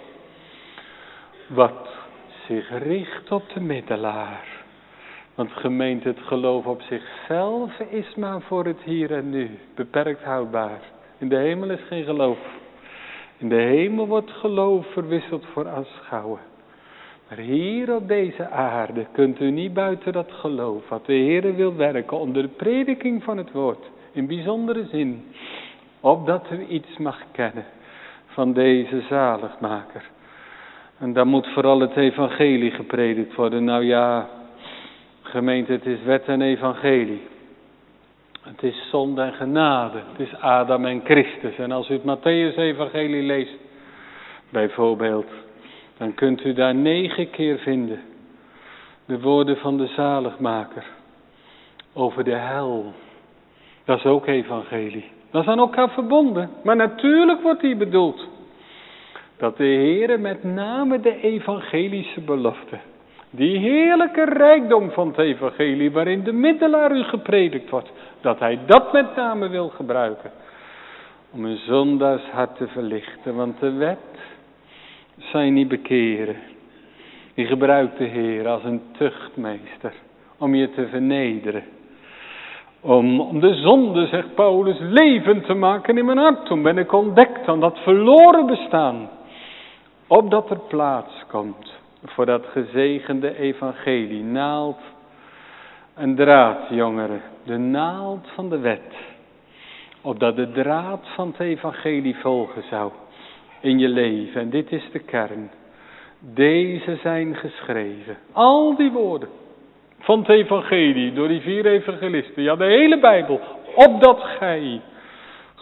Wat zich richt op de middelaar. Want gemeente, het geloof op zichzelf is maar voor het hier en nu. Beperkt houdbaar. In de hemel is geen geloof. In de hemel wordt geloof verwisseld voor aanschouwen. Maar hier op deze aarde kunt u niet buiten dat geloof. Wat de Heer wil werken onder de prediking van het woord. In bijzondere zin. Opdat u iets mag kennen van deze zaligmaker. En dan moet vooral het evangelie gepredikt worden. Nou ja, gemeente, het is wet en evangelie. Het is zonde en genade. Het is Adam en Christus. En als u het Mattheüs-evangelie leest, bijvoorbeeld, dan kunt u daar 9 keer vinden. De woorden van de zaligmaker. Over de hel. Dat is ook evangelie. Dat is aan elkaar verbonden. Maar natuurlijk wordt die bedoeld. Dat de Heer met name de evangelische belofte. Die heerlijke rijkdom van het evangelie waarin de middelaar u gepredikt wordt. Dat hij dat met name wil gebruiken. Om een zondaars hart te verlichten. Want de wet zijn niet bekeren. Die gebruikt de Heer als een tuchtmeester. Om je te vernederen. Om de zonde, zegt Paulus, levend te maken in mijn hart. Toen ben ik ontdekt aan dat verloren bestaan. Opdat er plaats komt voor dat gezegende evangelie. Naald en draad, jongeren. De naald van de wet. Opdat de draad van het evangelie volgen zou in je leven. En dit is de kern. Deze zijn geschreven. Al die woorden van het evangelie door die 4 evangelisten. Ja, de hele Bijbel. Opdat gij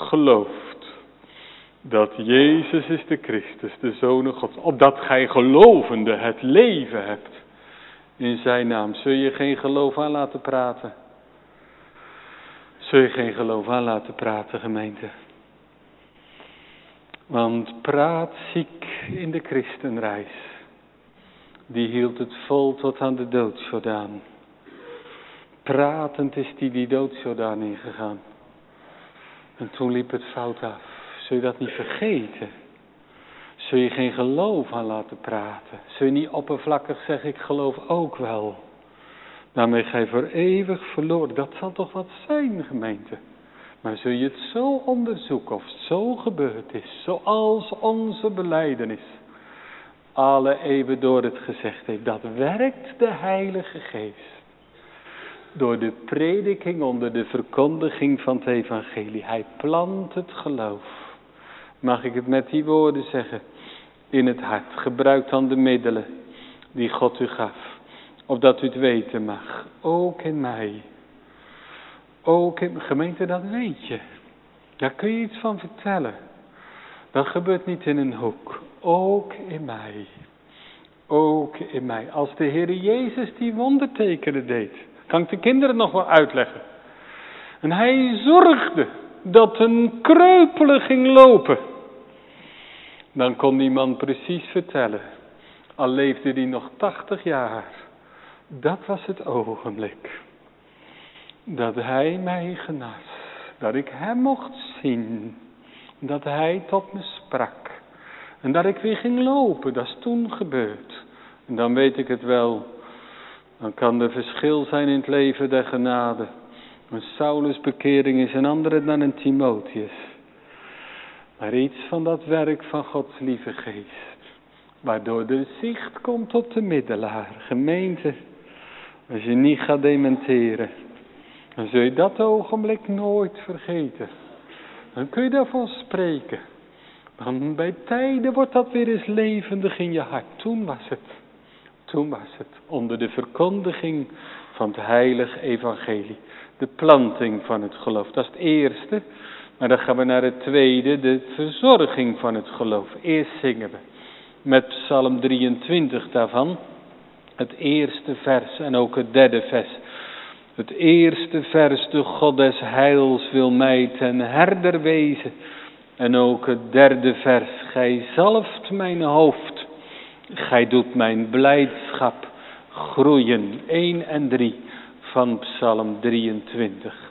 gelooft dat Jezus is de Christus, de Zoon Gods, opdat gij gelovende het leven hebt in zijn naam. Zul je geen geloof aan laten praten? Zul je geen geloof aan laten praten, gemeente? Want praatziek in de christenreis, die hield het vol tot aan de doodsjordaan. Pratend is die doodsjordaan ingegaan. En toen liep het fout af. Zul je dat niet vergeten? Zul je geen geloof aan laten praten? Zul je niet oppervlakkig zeggen, ik geloof ook wel. Daarmee ga je voor eeuwig verloren. Dat zal toch wat zijn, gemeente? Maar zul je het zo onderzoeken of het zo gebeurd is, zoals onze belijdenis alle eeuwen door het gezegd heeft. Dat werkt de Heilige Geest. Door de prediking onder de verkondiging van het evangelie. Hij plant het geloof. Mag ik het met die woorden zeggen? In het hart. Gebruik dan de middelen die God u gaf. Opdat u het weten mag. Ook in mij. Ook in gemeente, dat weet je. Daar kun je iets van vertellen. Dat gebeurt niet in een hoek. Ook in mij. Ook in mij. Als de Heer Jezus die wondertekenen deed. Kan ik de kinderen nog wel uitleggen. En hij zorgde dat een kreupele ging lopen. Dan kon die man precies vertellen. Al leefde hij nog 80 jaar. Dat was het ogenblik. Dat hij mij genas. Dat ik hem mocht zien. Dat hij tot me sprak. En dat ik weer ging lopen. Dat is toen gebeurd. En dan weet ik het wel. Dan kan er verschil zijn in het leven der genade. Een Saulus bekering is een andere dan een Timotheus. Maar iets van dat werk van Gods lieve geest. Waardoor de zicht komt op de middelaar. Gemeente, als je niet gaat dementeren. Dan zul je dat ogenblik nooit vergeten. Dan kun je daarvan spreken. Want bij tijden wordt dat weer eens levendig in je hart. Toen was het. Onder de verkondiging van het heilige evangelie. De planting van het geloof. Dat is het eerste. Maar dan gaan we naar het tweede. De verzorging van het geloof. Eerst zingen we. Met Psalm 23 daarvan. Het eerste vers en ook het derde vers. Het eerste vers. De God des heils wil mij ten herder wezen. En ook het derde vers. Gij zalft mijn hoofd. Gij doet mijn blijdschap groeien. 1 en 3 van Psalm 23.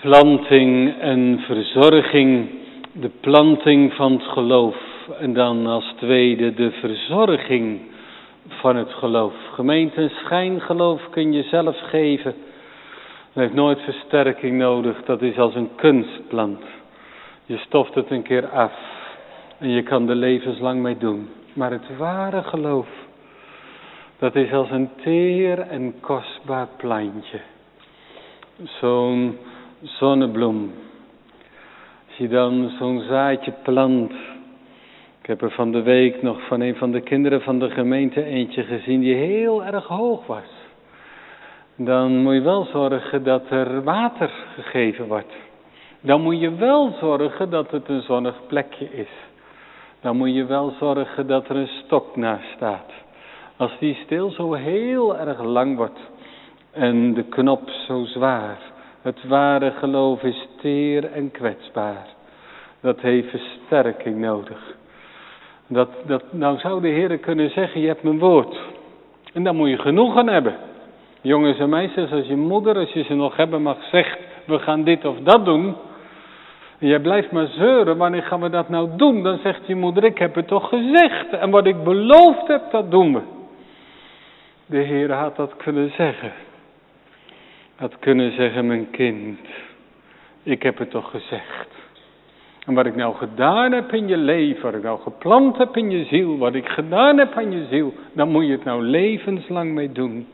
Planting en verzorging, de planting van het geloof. En dan als tweede de verzorging van het geloof. Gemeente, een schijngeloof kun je zelf geven. Het heeft nooit versterking nodig, dat is als een kunstplant. Je stoft het een keer af en je kan er levenslang mee doen. Maar het ware geloof, dat is als een teer en kostbaar plantje. Zo'n zonnebloem. Als je dan zo'n zaadje plant. Ik heb er van de week nog van een van de kinderen van de gemeente eentje gezien die heel erg hoog was. Dan moet je wel zorgen dat er water gegeven wordt. Dan moet je wel zorgen dat het een zonnig plekje is. Dan moet je wel zorgen dat er een stok naast staat. Als die stil zo heel erg lang wordt en de knop zo zwaar. Het ware geloof is teer en kwetsbaar. Dat heeft versterking nodig. Nou zou de Heer kunnen zeggen, je hebt mijn woord. En dan moet je genoegen hebben. Jongens en meisjes, als je moeder, als je ze nog hebben mag, zegt, we gaan dit of dat doen. En jij blijft maar zeuren, wanneer gaan we dat nou doen? Dan zegt je moeder, ik heb het toch gezegd. En wat ik beloofd heb, dat doen we. De Heer had dat kunnen zeggen. Had kunnen zeggen, mijn kind, ik heb het toch gezegd. En wat ik nou gedaan heb in je leven, wat ik nou geplant heb in je ziel, wat ik gedaan heb aan je ziel, dan moet je het nou levenslang mee doen.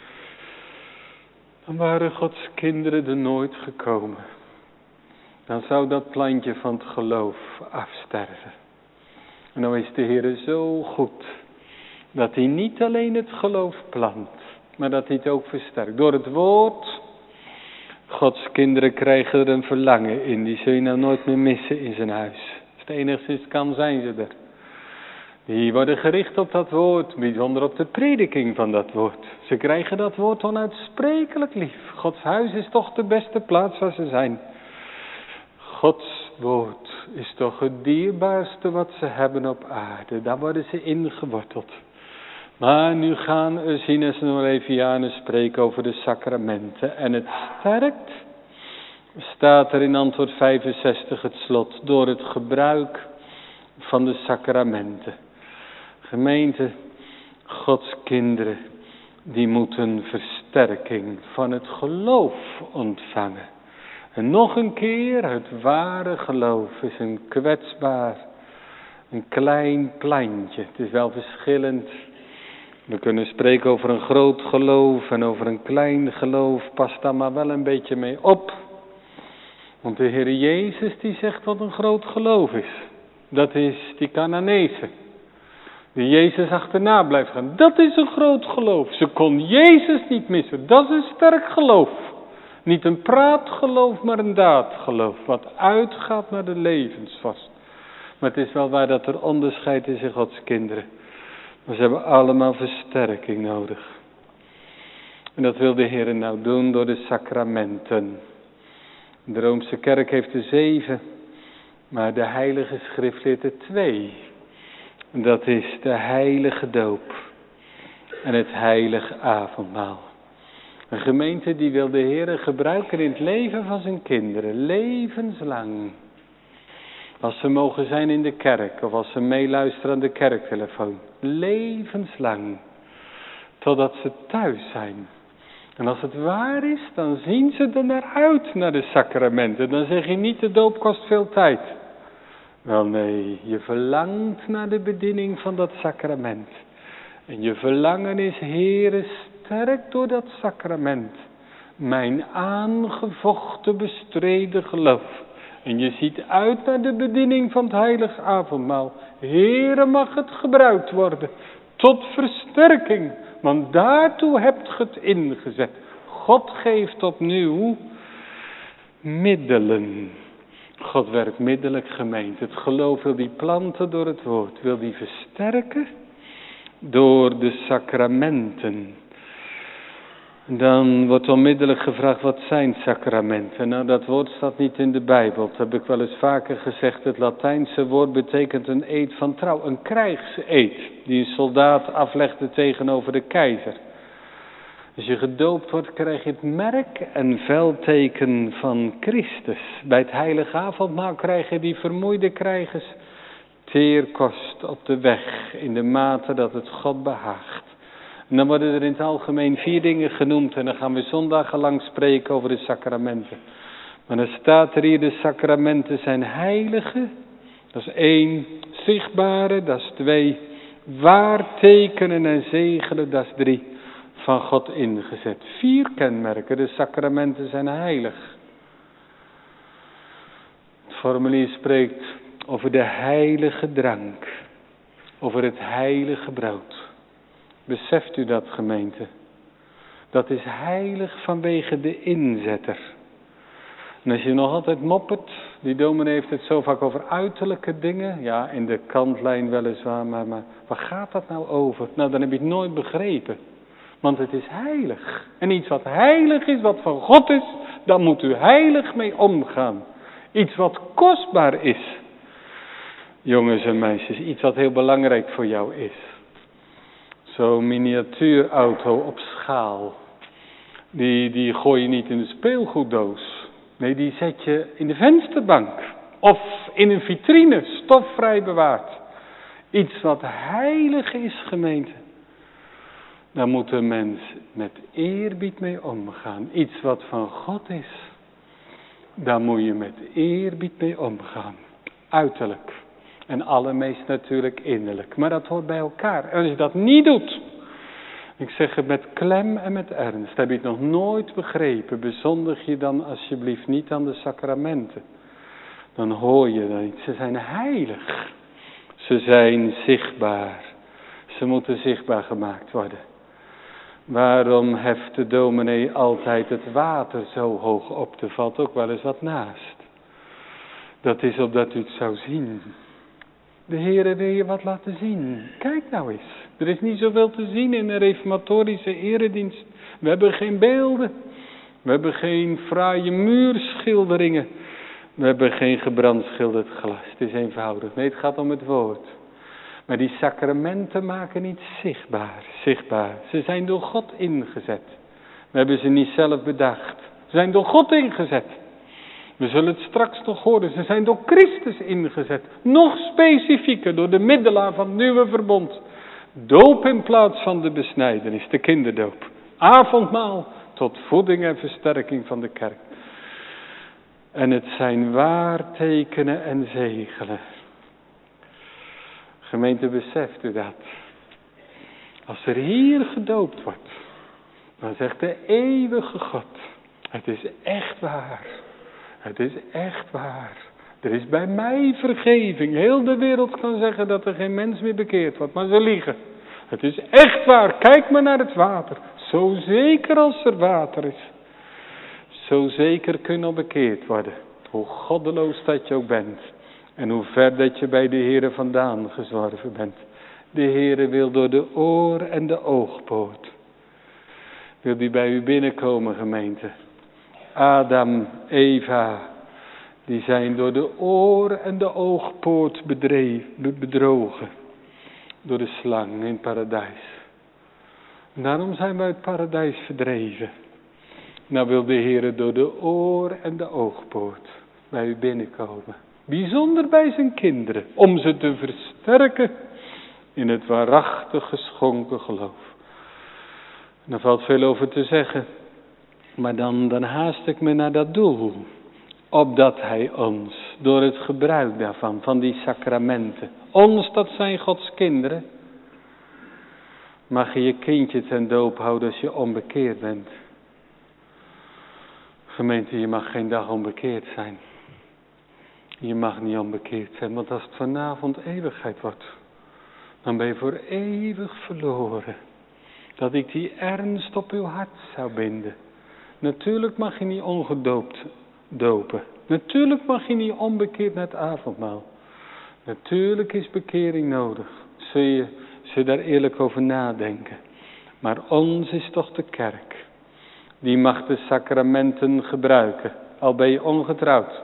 Dan waren Gods kinderen er nooit gekomen. Dan zou dat plantje van het geloof afsterven. En dan is de Heer zo goed, dat hij niet alleen het geloof plant, maar dat hij het ook versterkt. Door het woord, Gods kinderen krijgen er een verlangen in. Die zul je nou nooit meer missen in zijn huis. Als het enigszins kan, zijn ze er. Die worden gericht op dat woord, bijzonder op de prediking van dat woord. Ze krijgen dat woord onuitsprekelijk lief. Gods huis is toch de beste plaats waar ze zijn. Gods woord is toch het dierbaarste wat ze hebben op aarde. Daar worden ze ingeworteld. Maar nu gaan Ursinus en Norevianus spreken over de sacramenten. En het sterkt, staat er in antwoord 65 het slot, door het gebruik van de sacramenten. Gemeente, Gods kinderen, die moeten versterking van het geloof ontvangen. En nog een keer, het ware geloof is een kwetsbaar, een klein plantje. Het is wel verschillend. We kunnen spreken over een groot geloof en over een klein geloof. Pas daar maar wel een beetje mee op. Want de Heer Jezus die zegt wat een groot geloof is. Dat is die Cananezen. Die Jezus achterna blijft gaan. Dat is een groot geloof. Ze kon Jezus niet missen. Dat is een sterk geloof. Niet een praatgeloof, maar een daadgeloof. Wat uitgaat naar de levensvast. Maar het is wel waar dat er onderscheid is in Gods kinderen. Maar ze hebben allemaal versterking nodig. En dat wil de Heer nou doen door de sacramenten. De Roomse kerk heeft er 7. Maar de Heilige Schrift leert er 2. Dat is de heilige doop. En het heilige avondmaal. Een gemeente die wil de Heer gebruiken in het leven van zijn kinderen. Levenslang. Als ze mogen zijn in de kerk. Of als ze meeluisteren aan de kerktelefoon. Levenslang. Totdat ze thuis zijn. En als het waar is, dan zien ze er naar uit, naar de sacramenten. Dan zeg je niet, de doop kost veel tijd. Wel nee, je verlangt naar de bediening van dat sacrament. En je verlangen is, Heere, sterk door dat sacrament. Mijn aangevochten bestreden geloof. En je ziet uit naar de bediening van het heilige avondmaal. Heere, mag het gebruikt worden. Tot versterking. Want daartoe hebt ge het ingezet. God geeft opnieuw middelen. God werkt middelijk, gemeente. Het geloof wil die planten door het woord. Wil die versterken door de sacramenten. Dan wordt onmiddellijk gevraagd, wat zijn sacramenten? Nou, dat woord staat niet in de Bijbel. Dat heb ik wel eens vaker gezegd. Het Latijnse woord betekent een eed van trouw. Een krijgseed die een soldaat aflegde tegenover de keizer. Als je gedoopt wordt, krijg je het merk en veldteken van Christus. Bij het heilige avondmaal krijgen die vermoeide krijgers teerkost op de weg, in de mate dat het God behaagt. En dan worden er in het algemeen 4 dingen genoemd en dan gaan we zondagenlang spreken over de sacramenten. Maar dan staat er hier, de sacramenten zijn heilige. Dat is 1, zichtbare, dat is 2, waartekenen en zegelen, dat is 3, van God ingezet. 4 kenmerken, de sacramenten zijn heilig. Het formulier spreekt over de heilige drank, over het heilige brood. Beseft u dat, gemeente? Dat is heilig vanwege de inzetter. En als je nog altijd moppert, die dominee heeft het zo vaak over uiterlijke dingen. Ja, in de kantlijn weliswaar, maar waar gaat dat nou over? Nou, dan heb je het nooit begrepen. Want het is heilig. En iets wat heilig is, wat van God is, dan moet u heilig mee omgaan. Iets wat kostbaar is. Jongens en meisjes, iets wat heel belangrijk voor jou is. Zo'n miniatuurauto op schaal. Die gooi je niet in de speelgoeddoos. Nee, die zet je in de vensterbank. Of in een vitrine, stofvrij bewaard. Iets wat heilig is, gemeente. Daar moet een mens met eerbied mee omgaan. Iets wat van God is. Daar moet je met eerbied mee omgaan. Uiterlijk. En allermeest natuurlijk innerlijk. Maar dat hoort bij elkaar. En als je dat niet doet. Ik zeg het met klem en met ernst. Heb je het nog nooit begrepen. Bezondig je dan alsjeblieft niet aan de sacramenten. Dan hoor je dat niet. Ze zijn heilig. Ze zijn zichtbaar. Ze moeten zichtbaar gemaakt worden. Waarom heft de dominee altijd het water zo hoog op? Er valt ook wel eens wat naast. Dat is opdat u het zou zien. De Heere wil je wat laten zien. Kijk nou eens. Er is niet zoveel te zien in een reformatorische eredienst. We hebben geen beelden. We hebben geen fraaie muurschilderingen. We hebben geen gebrandschilderd glas. Het is eenvoudig. Nee, het gaat om het woord. Maar die sacramenten maken niet zichtbaar. Ze zijn door God ingezet. We hebben ze niet zelf bedacht. Ze zijn door God ingezet. We zullen het straks nog horen. Ze zijn door Christus ingezet. Nog specifieker door de middelaar van het nieuwe verbond. Doop in plaats van de besnijdenis, de kinderdoop. Avondmaal tot voeding en versterking van de kerk. En het zijn waartekenen en zegelen. Gemeente, beseft u dat? Als er hier gedoopt wordt, dan zegt de eeuwige God, het is echt waar. Het is echt waar. Er is bij mij vergeving. Heel de wereld kan zeggen dat er geen mens meer bekeerd wordt, maar ze liegen. Het is echt waar. Kijk maar naar het water. Zo zeker als er water is. Zo zeker kun je nog bekeerd worden. Hoe goddeloos dat je ook bent. En hoe ver dat je bij de Heere vandaan gezworven bent. De Heere wil door de oor en de oogpoort. Wil die bij u binnenkomen, gemeente. Adam, Eva, die zijn door de oor en de oogpoort bedrogen. Door de slang in het paradijs. En daarom zijn we uit het paradijs verdreven. Nou wil de Heere door de oor en de oogpoort bij u binnenkomen. Bijzonder bij zijn kinderen. Om ze te versterken in het waarachtig geschonken geloof. En er valt veel over te zeggen. Maar dan haast ik me naar dat doel. Opdat hij ons, door het gebruik daarvan, van die sacramenten. Ons, dat zijn Gods kinderen. Mag je je kindje ten doop houden als je onbekeerd bent. Gemeente, je mag geen dag onbekeerd zijn. Je mag niet onbekeerd zijn, want als het vanavond eeuwigheid wordt, dan ben je voor eeuwig verloren. Dat ik die ernst op uw hart zou binden. Natuurlijk mag je niet ongedoopt dopen. Natuurlijk mag je niet onbekeerd naar het avondmaal. Natuurlijk is bekering nodig. Zul je daar eerlijk over nadenken. Maar ons is toch de kerk. Die mag de sacramenten gebruiken. Al ben je ongetrouwd.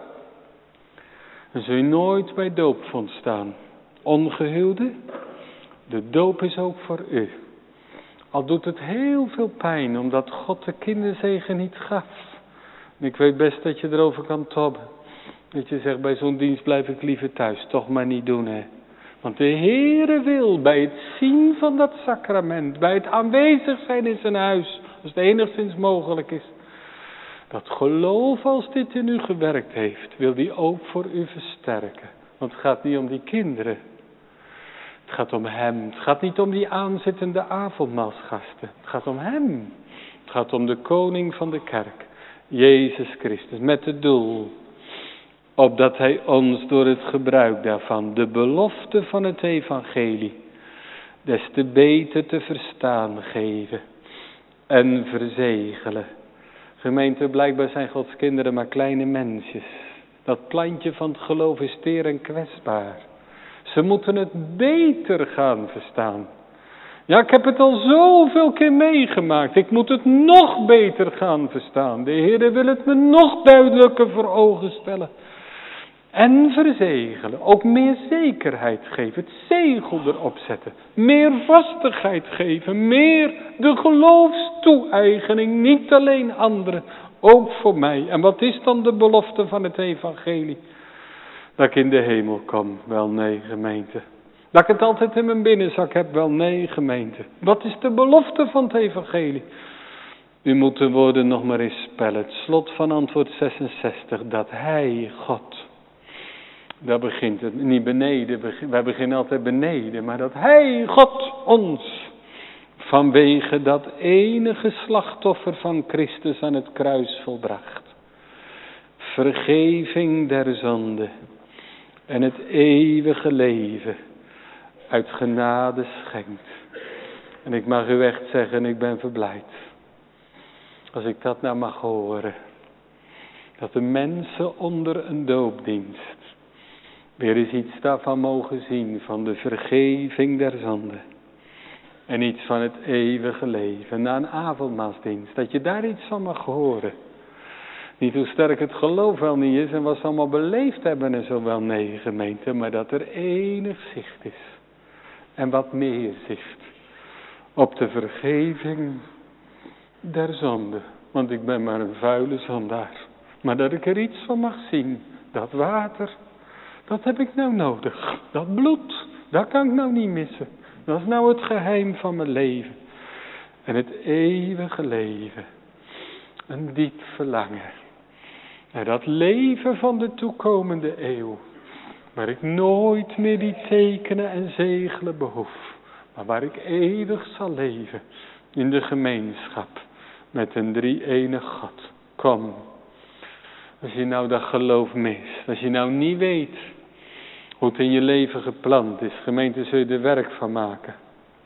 Dan zul je nooit bij doopvond staan. Ongehuwde, de doop is ook voor u. Al doet het heel veel pijn, omdat God de kinderzegen niet gaf. En ik weet best dat je erover kan tobben. Dat je zegt, bij zo'n dienst blijf ik liever thuis. Toch maar niet doen, hè. Want de Heere wil bij het zien van dat sacrament, bij het aanwezig zijn in zijn huis, als het enigszins mogelijk is, dat geloof als dit in u gewerkt heeft, wil die ook voor u versterken. Want het gaat niet om die kinderen. Het gaat om hem. Het gaat niet om die aanzittende avondmaalsgasten. Het gaat om hem. Het gaat om de koning van de kerk, Jezus Christus, met het doel opdat hij ons door het gebruik daarvan de belofte van het evangelie des te beter te verstaan geven en verzegelen. Gemeente, blijkbaar zijn Gods kinderen maar kleine mensjes. Dat plantje van het geloof is teer en kwetsbaar. Ze moeten het beter gaan verstaan. Ja, ik heb het al zoveel keer meegemaakt. Ik moet het nog beter gaan verstaan. De Heer wil het me nog duidelijker voor ogen stellen. En verzegelen. Ook meer zekerheid geven. Het zegel erop zetten. Meer vastigheid geven. Meer de geloofstoeeigening. Niet alleen anderen. Ook voor mij. En wat is dan de belofte van het evangelie? Dat ik in de hemel kom. Wel nee, gemeente. Dat ik het altijd in mijn binnenzak heb. Wel nee, gemeente. Wat is de belofte van het evangelie? U moet de woorden nog maar eens spellen. Het slot van antwoord 66. Dat hij, God... Daar begint het niet beneden, wij beginnen altijd beneden, maar dat hij, God, ons, vanwege dat enige slachtoffer van Christus aan het kruis volbracht, vergeving der zonde en het eeuwige leven uit genade schenkt. En ik mag u echt zeggen, ik ben verblijd, als ik dat nou mag horen, dat de mensen onder een doopdienst weer eens iets daarvan mogen zien, van de vergeving der zonde. En iets van het eeuwige leven. Na een avondmaalsdienst, dat je daar iets van mag horen. Niet hoe sterk het geloof wel niet is en wat ze allemaal beleefd hebben en zo wel, nee, gemeente. Maar dat er enig zicht is. En wat meer zicht. Op de vergeving der zonde. Want ik ben maar een vuile zondaar. Maar dat ik er iets van mag zien. Dat water... Dat heb ik nou nodig. Dat bloed, dat kan ik nou niet missen. Dat is nou het geheim van mijn leven. En het eeuwige leven. Een diep verlangen. Naar dat leven van de toekomende eeuw. Waar ik nooit meer die tekenen en zegelen behoef. Maar waar ik eeuwig zal leven. In de gemeenschap. Met een drie-enig God. Kom. Als je nou dat geloof mist. Als je nou niet weet hoe het in je leven gepland is. Gemeente, zul je er werk van maken.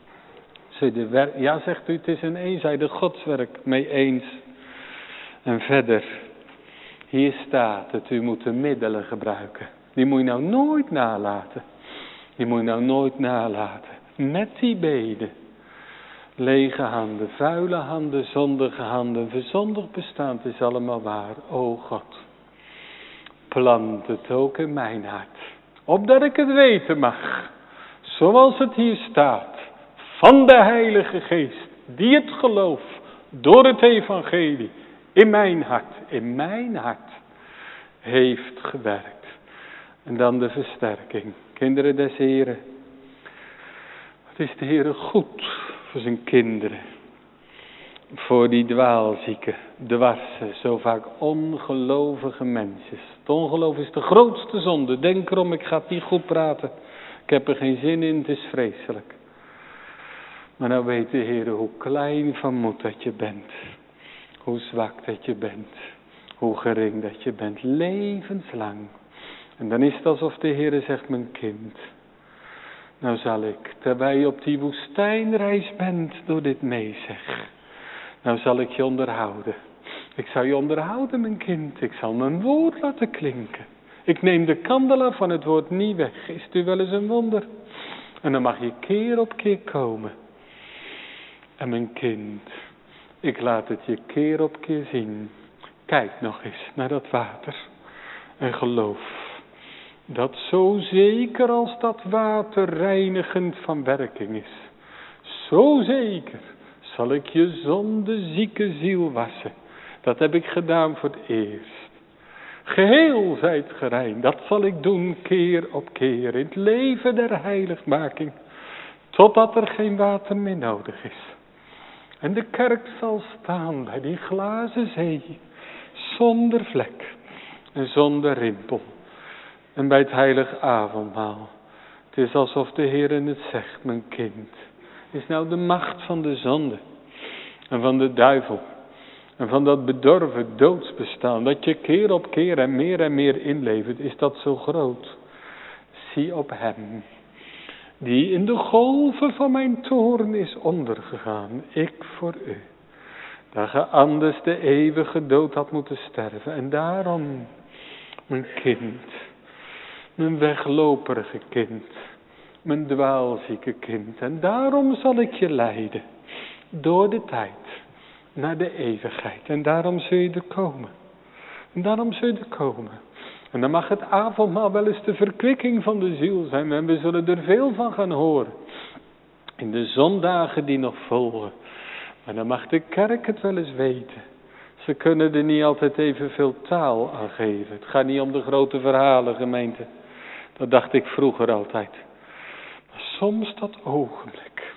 Ja, zegt u, het is een eenzijdig godswerk. Mee eens. En verder. Hier staat het, u moet de middelen gebruiken. Die moet je nou nooit nalaten. Die moet je nou nooit nalaten. Met die beden. Lege handen, vuile handen, zondige handen. Verzondigd bestaand is allemaal waar. O God. Plant het ook in mijn hart. Opdat ik het weten mag. Zoals het hier staat. Van de Heilige Geest. Die het geloof. Door het evangelie. In mijn hart. Heeft gewerkt. En dan de versterking. Kinderen des Heren. Het is de Heere goed voor zijn kinderen. Voor die dwaalzieke, dwarse, zo vaak ongelovige mensen. Het ongeloof is de grootste zonde. Denk erom, ik ga het niet goed praten. Ik heb er geen zin in, het is vreselijk. Maar nou weet de Heer hoe klein van moed dat je bent. Hoe zwak dat je bent. Hoe gering dat je bent. Levenslang. En dan is het alsof de Heer zegt, mijn kind. Nou zal ik, terwijl je op die woestijnreis bent, door dit meezeg. Nou zal ik je onderhouden. Ik zal je onderhouden, mijn kind. Ik zal mijn woord laten klinken. Ik neem de kandelaar van het woord niet weg. Is het u wel eens een wonder? En dan mag je keer op keer komen. En mijn kind, ik laat het je keer op keer zien. Kijk nog eens naar dat water. En geloof dat zo zeker als dat water reinigend van werking is. Zo zeker. zal ik je zondezieke ziel wassen. Dat heb ik gedaan voor het eerst. Geheel zijt gerein, dat zal ik doen keer op keer. In het leven der heiligmaking. Totdat er geen water meer nodig is. En de kerk zal staan bij die glazen zee. Zonder vlek en zonder rimpel. En bij het heilig avondmaal. Het is alsof de Heer het zegt, mijn kind. Is nou de macht van de zonde. En van de duivel. En van dat bedorven doodsbestaan. Dat je keer op keer en meer inlevert. Is dat zo groot. Zie op hem. Die in de golven van mijn toorn is ondergegaan. Ik voor u. Dat ge anders de eeuwige dood had moeten sterven. En daarom, mijn kind. Mijn wegloperige kind. Mijn dwaalzieke kind. En daarom zal ik je leiden. Door de tijd. Naar de eeuwigheid. En daarom zul je er komen. En daarom zul je er komen. En dan mag het avondmaal wel eens de verkwikking van de ziel zijn. En we zullen er veel van gaan horen. In de zondagen die nog volgen. Maar dan mag de kerk het wel eens weten. Ze kunnen er niet altijd evenveel taal aan geven. Het gaat niet om de grote verhalen, gemeente. Dat dacht ik vroeger altijd. Maar soms dat ogenblik.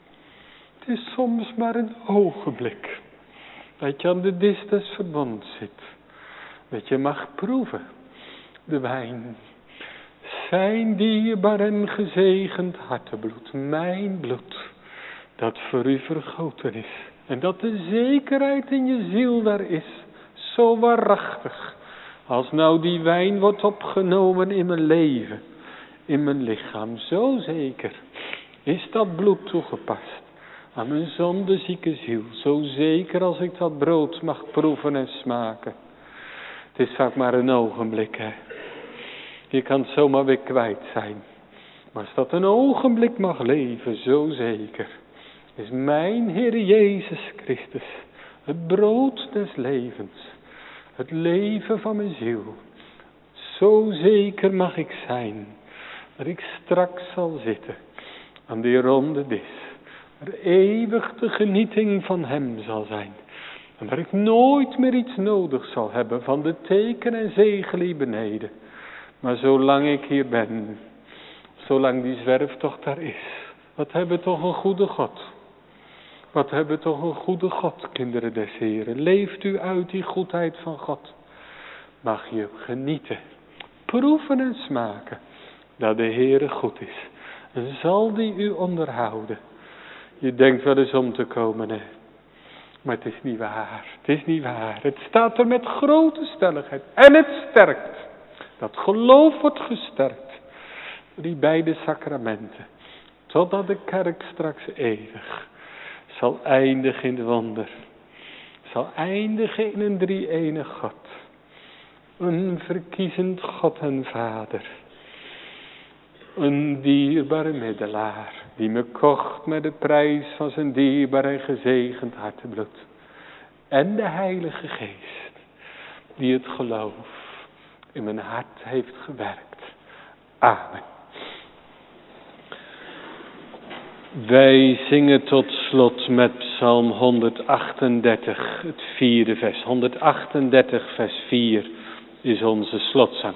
Het is soms maar een ogenblik. Dat je aan de dis des verbonds zit. Dat je mag proeven. De wijn. Zijn dierbaar en gezegend hartebloed. Mijn bloed. Dat voor u vergoten is. En dat de zekerheid in je ziel daar is. Zo waarachtig. Als nou die wijn wordt opgenomen in mijn leven. In mijn lichaam. Zo zeker. Is dat bloed toegepast. Aan mijn zondezieke ziel. Zo zeker als ik dat brood mag proeven en smaken. Het is vaak maar een ogenblik, hè. Je kan het zomaar weer kwijt zijn. Maar als dat een ogenblik mag leven, zo zeker. Is mijn Heer Jezus Christus. Het brood des levens. Het leven van mijn ziel. Zo zeker mag ik zijn. Dat ik straks zal zitten. Aan die ronde dis. Waar eeuwig de genieting van hem zal zijn. En waar ik nooit meer iets nodig zal hebben van de teken en zegel hier beneden. Maar zolang ik hier ben, zolang die zwerftocht daar is. Wat hebben we toch een goede God. Wat hebben we toch een goede God, kinderen des Heren. Leeft u uit die goedheid van God. Mag je genieten, proeven en smaken dat de Heere goed is. En zal die u onderhouden. Je denkt wel eens om te komen, hè. Maar het is niet waar. Het is niet waar. Het staat er met grote stelligheid. En het sterkt. Dat geloof wordt gesterkt. Door die beide sacramenten. Totdat de kerk straks eeuwig zal eindigen in het wonder. Zal eindigen in een drie-enig God. Een verkiezend God en Vader. Een dierbare middelaar. Die me kocht met de prijs van zijn dierbaar en gezegend hartebloed. En de Heilige Geest. Die het geloof in mijn hart heeft gewerkt. Amen. Wij zingen tot slot met Psalm 138, het 4e vers. 138 vers 4 is onze slotzang.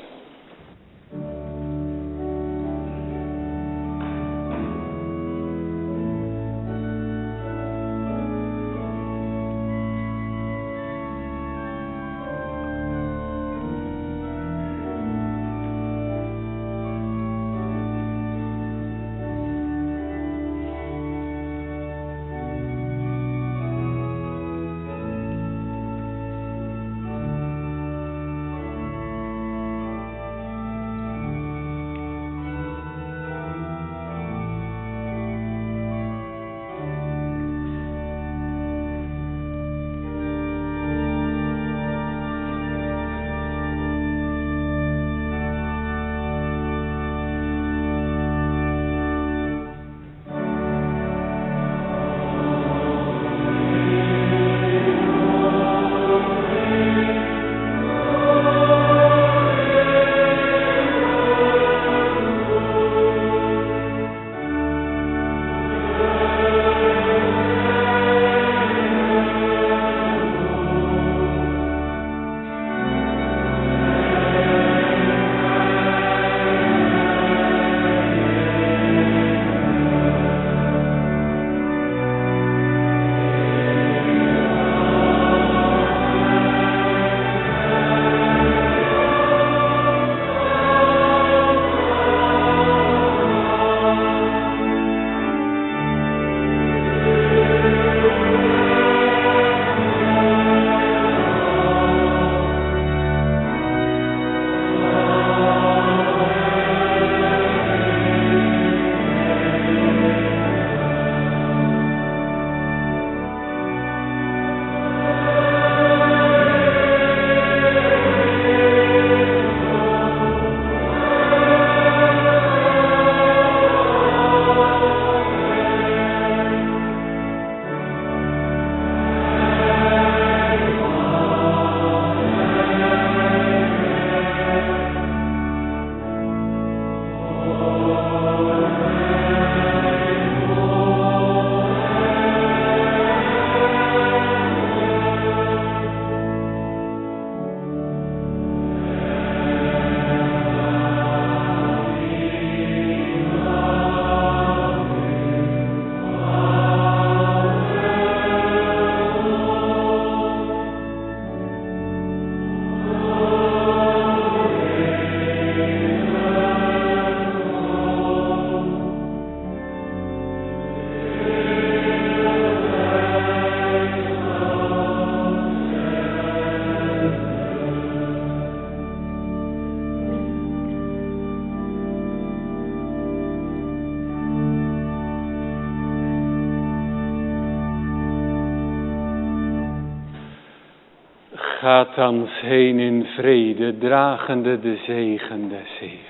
Gaat thans heen in vrede, dragende de zegen des Heeren.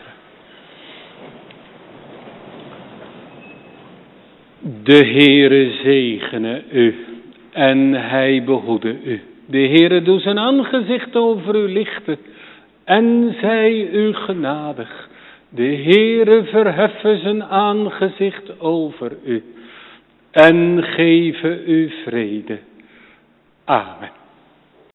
De Heere zegene u en hij behoede u. De Heere doet zijn aangezicht over u lichten en zij u genadig. De Heere verheffen zijn aangezicht over u en geven u vrede. Amen.